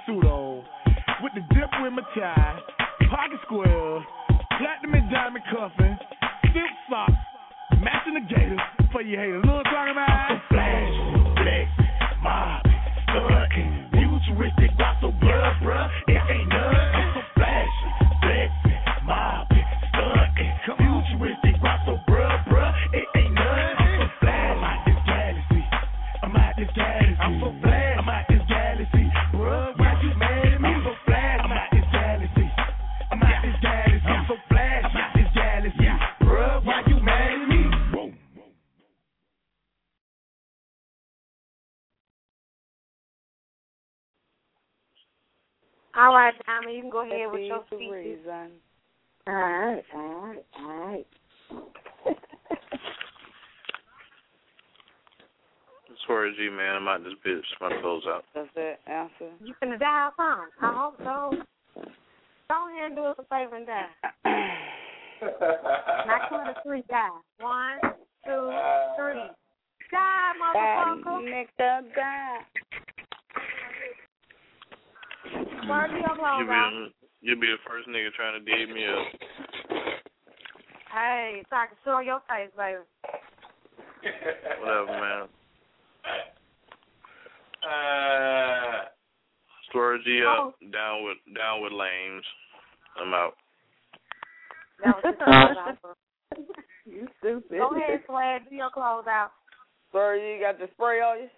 suit on. With the dip with my tie, pocket square, platinum and diamond cuffing, silk socks, matching the gators for you haters. Know what I'm talking about? I'm so flash, flex, mob, stuntin', futuristic, rock so blood, bruh. It ain't none. I'm so flash, flex, mob, stuntin', futuristic, rock so bruh, bruh. It ain't none. I'm so flash. I'm out this galaxy. I'm out this galaxy. I'm so flash. I'm out this galaxy, bruh. Why you mad at me? I'm so flash. I'm out this galaxy. I'm out this galaxy. I'm so flash. I'm out this galaxy, bruh. Why you mad at me? All right, Tommy, you can go ahead with your speeches. All right, all right, all right. Swear G, man, I'm out this bitch. My clothes out. Does that answer? You finna dial some? I hope so. Go ahead and do us a favor and die. Not two to three, die. One, two, three. Die, motherfucker. Nigga, die. Word to your clothes You out. be, you be the first nigga trying to dig me up. Hey, so I can show your face, baby. Whatever, man. Uh, Swear G up, down with down with lames. I'm out. That was just You stupid. Go ahead, Swag. Do your clothes out. Swear you got the spray on you?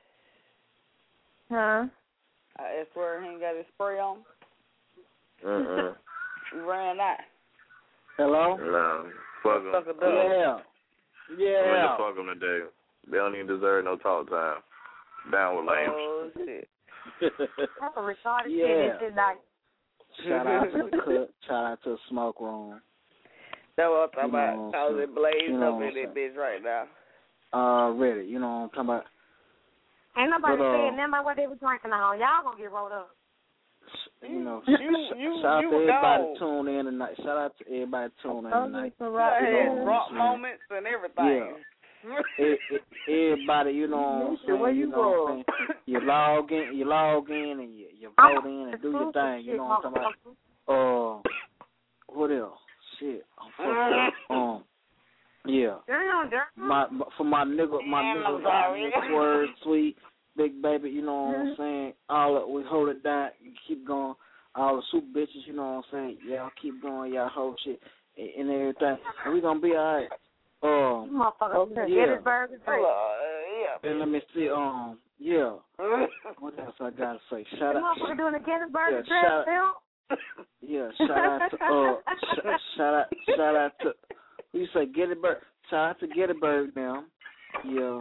Huh? I swear he ain't got his spray on. Uh-uh. You ran out. Hello? No. Fuck them. Suck a dub. Yeah. I'm Yeah. gonna fuck them today. They don't even deserve no talk time. Down with lames. Oh, shit. That's a retarded Yeah. shit tonight. Shout out to the cook. Shout out to the smoke room. That's what I'm talking You about. know, Cause so- it blazed you know up what in I'm that bitch right now. Already. You know what I'm talking about? Ain't nobody But, uh, saying nothing about what they was drinking on. Y'all gonna get rolled up. You know, You- sh- you- shout out you to everybody gone. tune in tonight. Shout out to everybody tune in Oh, tonight. you You know what rock I'm moments and everything. Yeah. It, it, everybody, you know what I'm saying? Where you you know what I'm going? saying? You log in, you log in, and you, you vote in and do your thing. You know what I'm talking about? Uh, what else? Shit, I'm fucked up. Um, yeah. Damn, damn. My for my nigga, my nigga, my word, sweet, big baby. You know what I'm saying? All that, we hold it down, keep going. All the super bitches, you know what I'm saying? Y'all keep going, y'all hold shit and, and everything. And we gonna be alright. Um, Motherfucker, yeah. Gettysburg is great. yeah. And let me see. Um, yeah. What else I gotta say? Shout The out. motherfucker doing the Gettysburg Yeah, Address, shout- Phil. Yeah. Shout out to. Uh, sh- shout out. Shout out to. Who you say? Gettysburg. Shout out to Gettysburg now. Yeah.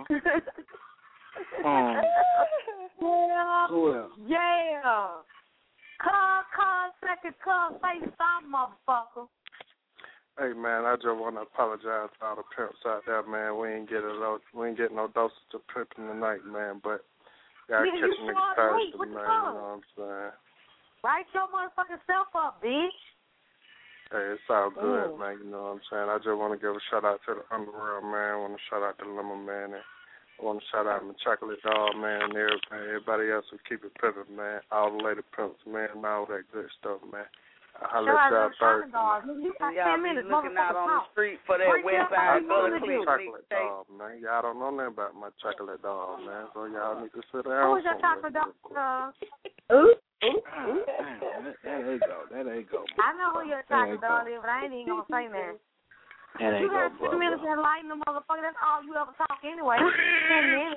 Um. Yeah. Who else? Yeah. Come, come, second, come, face some motherfucker. Hey man, I just want to apologize to all the pimps out there, man. We ain't get a lo- we ain't getting no doses of pimping tonight, man. But y'all Yeah, catch you niggas sure Thursday, sweet. What man. the You fuck? know what I'm saying? Write your motherfucking self up, bitch. Hey, it's all good, Mm. man. You know what I'm saying? I just want to give a shout out to the Underworld, man. I want to shout out to Lemon Man, and I want to shout out my Chocolate Dog, man, and everybody, everybody else who keep it pimping, man. All the lady pimps, man, and all that good stuff, man. I'll let y'all Thursday. You got Y'all ten be minutes, looking out on the motherfucker. street for that Bring West your Side fucking Gully food Clip. Chocolate Dog, man. Y'all don't know nothing about my Chocolate Dog, man. So y'all need to sit down. Who's your chocolate dog? Uh, Ooh, ooh, ooh. That, that ain't go. That ain't go. I know who your That chocolate ain't dog go. is, but I ain't even gonna say that. That You ain't go, got bro. ten minutes and lighten the motherfucker. That's all you ever talk anyway. Ten minutes.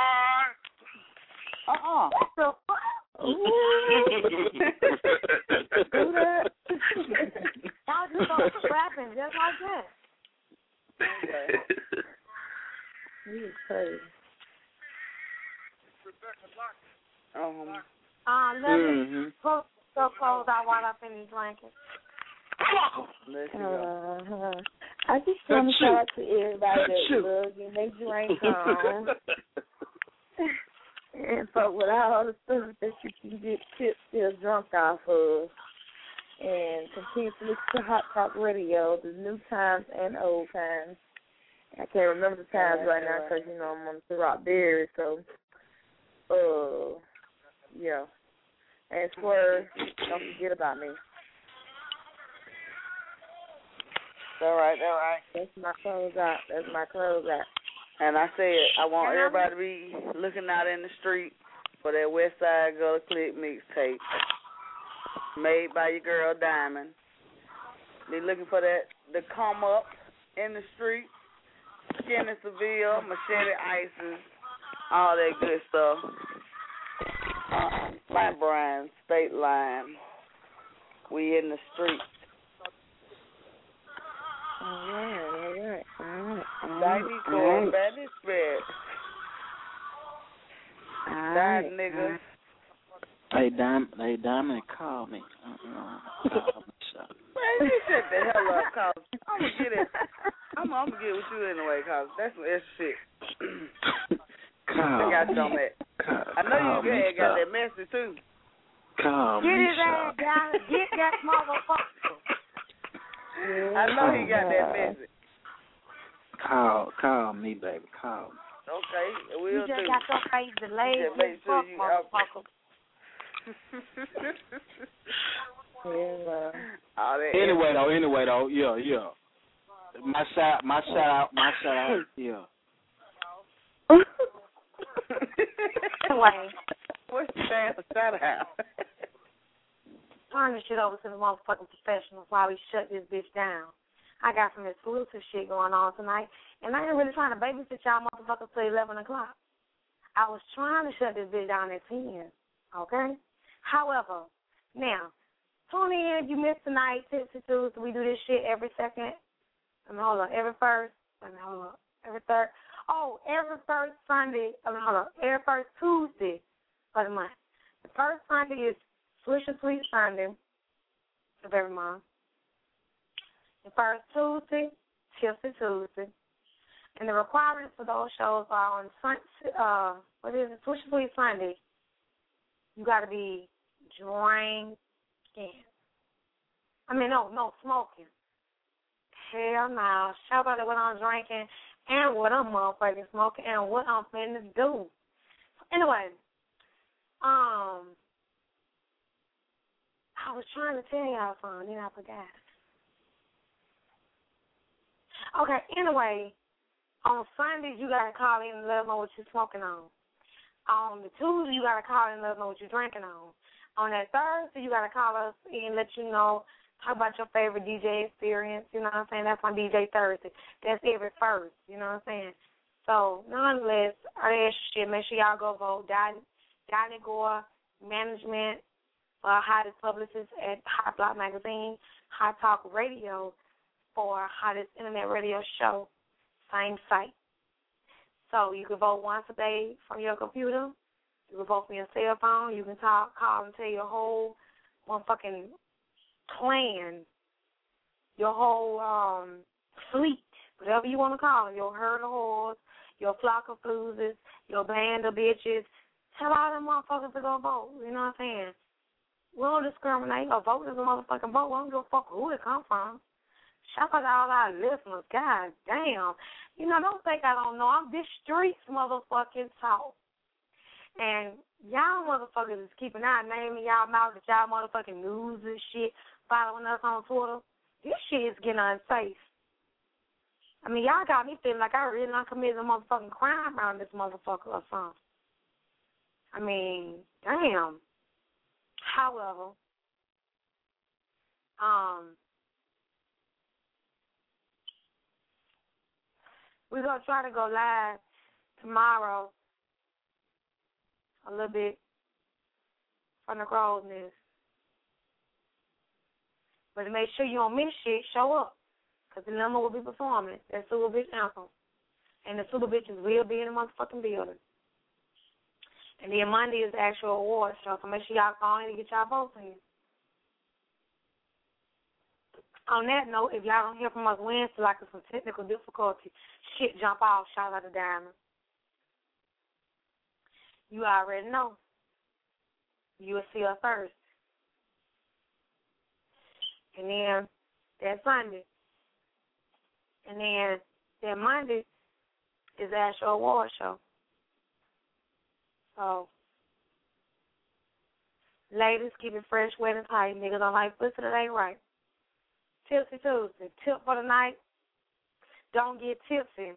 Uh-uh. What the fuck? Ooh. Do that. Y'all just start scrapping just like that. You crazy. Um, Uh, let Mm-hmm. me put the clothes out while I'm in these blankets. Uh-huh. I just want to shout out to everybody that love and they drink on. And so with all the stuff that you can get tips still drunk off of, and continue to listen to Hot Talk Radio, the new times and old times. I can't remember the times right now because, you know, I'm on the Rock Berry, so, uh, yeah. And Swerve, don't forget about me. All right, all right. That's my close out. That's my close out. And I said, I want everybody to be looking out in the street for that West Side Gutter Click mixtape made by your girl Diamond. Be looking for that to come up in the street. Skinny Seville, Machete Isis, all that good stuff. Uh, Flat Brian, State Line. We in the street. All right, all right, all right. All ninety right, four, all right. Betty Spit. All That right, nigga. all right. Hey, Dime, hey, Diamond, call me. Uh-uh. Man, you shut the hell up, cause I'm gonna get it. I'm, I'm gonna get with you anyway, cause that's some extra shit. Call I got me. some that. Call, I know call you me, got, got stop. that message too. Call Get me, his ass stop. down. Get that motherfucker. I know he got that message. Call, call me, baby. Call me. Okay, we'll You just do. got your face delayed. Just make sure you out. motherfucker. Yeah. All that Anyway, though, anyway, though, yeah, yeah. My shout, my shout out, my shout out, yeah. Anyway, What's the damn shout out? turn this shit over to the motherfucking professionals while we shut this bitch down. I got some exclusive shit going on tonight, and I ain't really trying to babysit y'all motherfuckers till eleven o'clock. I was trying to shut this bitch down at ten, okay? However, now, tune in if you missed tonight, Tipsy Tuesday. We do this shit every second. I mean, hold on, every first, I mean, hold on, every third. Oh, every first Sunday, I mean, hold on, every first Tuesday of the month. The first Sunday is Swish and Sweet Sunday of every month. The first Tuesday, Tipsy Tuesday. And the requirements for those shows are on Sun, uh, what is it, Swish and Sweet Sunday. You got to be drinking. I mean, no, no, smoking. Hell no. Shout out to what I'm drinking and what I'm motherfucking smoking and what I'm finna do. Anyway, um, I was trying to tell y'all something, then I forgot. Okay, anyway, on Sundays you gotta call in and let us know what you're smoking on. On the Tuesday you gotta call in and let us know what you're drinking on. On that Thursday you gotta call us and let you know, talk about your favorite D J experience, you know what I'm saying? That's on D J Thursday. That's every first, you know what I'm saying? So, nonetheless, all that shit, make sure y'all go vote. Donnie Gore Management, uh, hottest publicist at Hot Block Magazine, Hot Talk Radio for hottest internet radio show, same site. So you can vote once a day from your computer. You can vote from your cell phone. You can talk, call and tell your whole motherfucking clan, your whole um, fleet, whatever you want to call it, your herd of whores, your flock of floozes, your band of bitches. Tell all them motherfuckers to go vote. You know what I'm saying? We don't discriminate. A vote is a motherfucking vote. We don't give a fuck who it come from. Shout out to all our listeners. God damn. You know, don't think I don't know. I'm this streets motherfucking talk. And y'all motherfuckers is keeping our name in y'all mouth with y'all motherfucking news and shit, following us on Twitter. This shit is getting unsafe. I mean, y'all got me feeling like I really done committed a motherfucking crime around this motherfucker or something. I mean, damn. However, um, we're going to try to go live tomorrow a little bit from the crow's nest. But to make sure you don't miss shit, show up. Because the number will be performing that Super Bitch anthem. And the Super Bitches will be in the motherfucking building. And then Monday is the actual award show, so make sure y'all call in to get y'all votes in. On that note, if y'all don't hear from us Wednesday, like some technical difficulty, shit jump off, shout out to Diamond. You already know. You will see us first. And then that Sunday. And then that Monday is the actual award show. So, Ladies, keep it fresh, wet, and tight. Niggas don't like pussy that ain't right. Tipsy Tuesday. Tip for the night. Don't get tipsy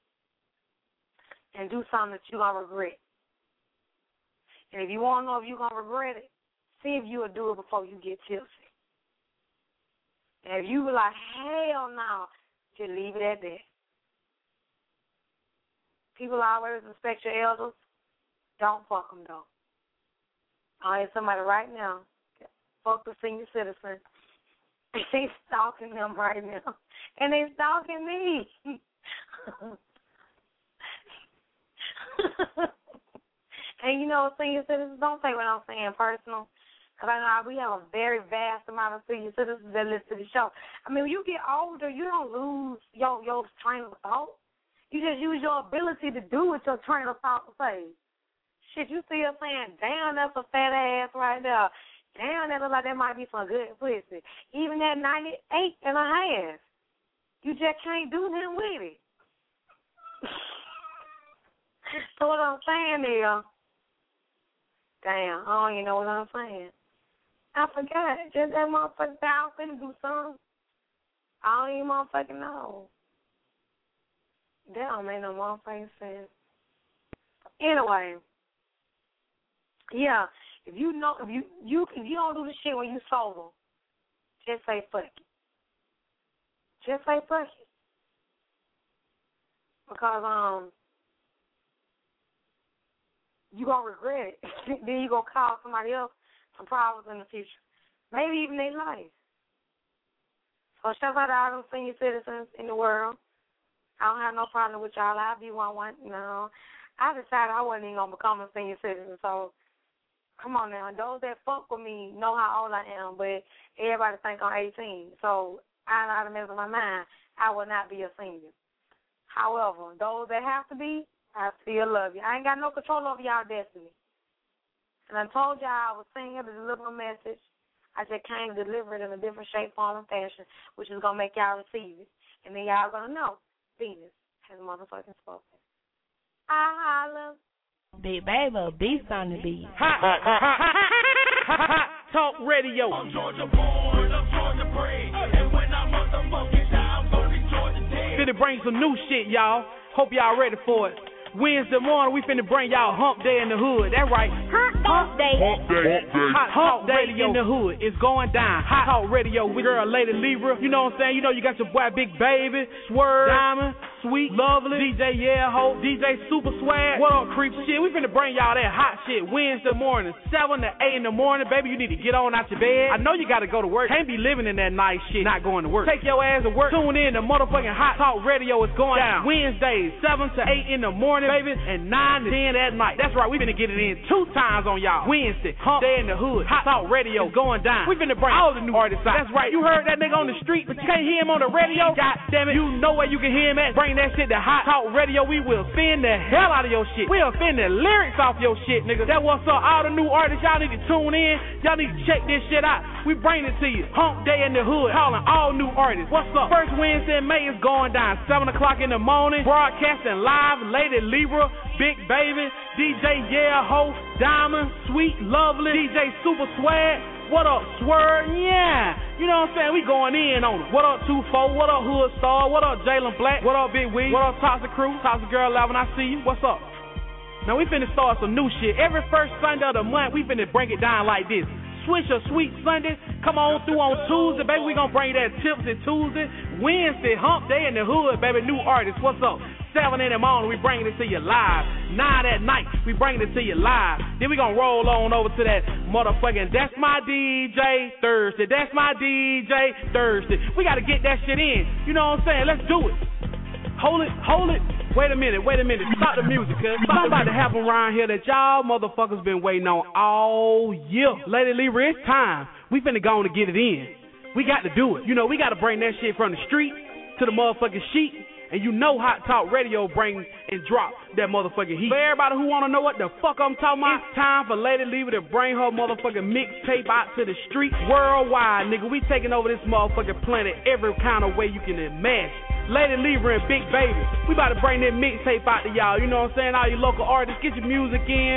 and do something that you're going to regret. And if you want to know if you're going to regret it, see if you will do it before you get tipsy. And if you were like, hell no, just leave it at that. People always respect your elders. Don't fuck them, though. I have somebody right now, fuck the senior citizen. They stalking them right now. And they stalking me. And, you know, senior citizens, don't take what I'm saying personal. Because I know we have a very vast amount of senior citizens that listen to the show. I mean, when you get older, you don't lose your, your train of thought. You just use your ability to do what your train of thought says. Shit, you see her saying, damn, that's a fat ass right there. Damn, that look like that might be some good pussy. Even at ninety-eight and a half, you just can't do nothing with it. So what I'm saying is, damn, I don't even know what I'm saying. I forgot. Just that motherfucker said I was finna do something. I don't even motherfucking know. That don't make no motherfucking sense. Anyway, yeah, if you know, if you you if you don't do the shit when you sober, just say fuck it. Just say fuck it. Because um, you gonna regret it. Then you gonna cause somebody else some problems in the future, maybe even their life. So shout out to all them senior citizens in the world. I don't have no problem with y'all. I'll be one one. You know, I decided I wasn't even gonna become a senior citizen. So come on now, those that fuck with me know how old I am, but everybody think I'm eighteen. So I know how to mess with my mind. I will not be a senior. However, those that have to be, I still love you. I ain't got no control over y'all destiny. And I told y'all I was singing to deliver a message. I just came to deliver it in a different shape, form, and fashion, which is going to make y'all receive it. And then y'all going to know Venus has motherfucking spoken. I holla. Big baby, a beast on the beat. Hot, hot, hot, hot, hot, hot talk radio. I'm Georgia born, I'm Georgia bred. And when I motherfucking die, I'm gonna be Georgia dead. Finna bring some new shit, y'all. Hope y'all ready for it. Wednesday morning, we finna bring y'all Hump Day in the Hood. That right. Hump Day. Hump Day. Hot Talk Radio in the Hood. It's going down. Hot Talk Radio with girl Lady Libra. You know what I'm saying? You know you got your boy Big Baby, Swerve, Diamond, Sweet, Lovely, D J Yeah Ho, D J Super Swag. What up, creep shit? We finna bring y'all that hot shit Wednesday morning, seven to eight in the morning. Baby, you need to get on out your bed. I know you gotta go to work. Can't be living in that nice shit, not going to work. Take your ass to work. Tune in to motherfucking Hot Talk Radio. Is going down Wednesdays, seven to eight in the morning, baby, and nine to ten at night. That's right, we finna get it in two times on y'all. Wednesday, Hump Day in the Hood, Hot Talk Radio going down. We finna bring all the new artists out. That's right, you heard that nigga on the street, but you can't hear him on the radio. God damn it, you know where you can hear him at. Bring that shit to Hot Talk Radio. We will spin the hell out of your shit. We'll spin the lyrics off your shit, nigga. That what's up. All the new artists, y'all need to tune in. Y'all need to check this shit out. We bring it to you. Hump Day in the Hood, calling all new artists. What's up? First Wednesday in May is going down, seven o'clock in the morning. Broadcasting live, Lady Libra, Big Baby, D J Yeah Ho, Diamond, Sweet, Lovely, D J Super Swag. What up, Swerve? Yeah. You know what I'm saying? We going in on it. What up, two four? What up, Hood Star? What up, Jalen Black? What up, Big Wig? What up, Toxic Crew? Toxic Girl eleven, I see you. What's up? Now, we finna start some new shit. Every first Sunday of the month, we finna break it down like this. Swish a Sweet Sunday. Come on through on Tuesday, baby. We gonna bring that Tipsy Tuesday. Wednesday, Hump Day in the Hood, baby. New artists. What's up? seven in the morning, we bringing it to you live. nine at night, we bringing it to you live. Then we gonna roll on over to that motherfucking That's My D J Thursday. That's My D J Thursday. We gotta get that shit in. You know what I'm saying? Let's do it. Hold it, hold it. Wait a minute, wait a minute. Stop the music, cuz. Something about to happen around here that y'all motherfuckers been waiting on all year. Lady Libra, it's time. We finna go on to get it in. We got to do it. You know, we got to bring that shit from the street to the motherfucking sheet. And you know Hot Talk Radio bring and drop that motherfucking heat. For everybody who want to know what the fuck I'm talking about, it's time for Lady Libra to bring her motherfucking mixtape out to the street worldwide, nigga. We taking over this motherfucking planet every kind of way you can imagine. Lady Libra and Big Baby, we about to bring that mixtape out to y'all. You know what I'm saying? All you local artists, get your music in.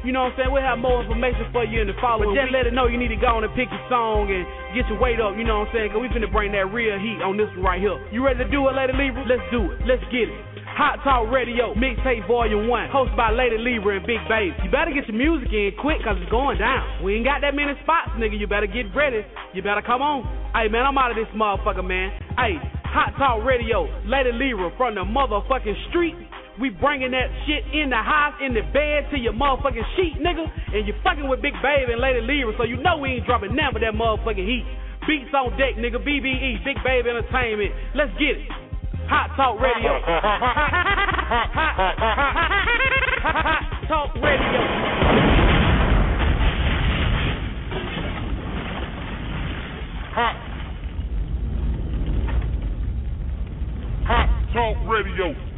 You know what I'm saying? We'll have more information for you in the following. But just let it know you need to go on and pick your song and get your weight up. You know what I'm saying? Because we finna bring that real heat on this one right here. You ready to do it, Lady Libra? Let's do it. Let's get it. Hot Talk Radio, Mixtape Volume one, hosted by Lady Libra and Big Baby. You better get your music in quick because it's going down. We ain't got that many spots, nigga. You better get ready. You better come on. Hey, man, I'm out of this motherfucker, man. Hey, Hot Talk Radio, Lady Libra from the motherfucking street. We bringing that shit in the house, in the bed, to your motherfucking sheet, nigga. And you fucking with Big Baby and Lady Libra, so you know we ain't dropping none of that motherfucking heat. Beats on deck, nigga. B B E, Big Baby Entertainment. Let's get it. Hot Talk Radio. Hot Talk Radio. Hot. Hot Talk Radio.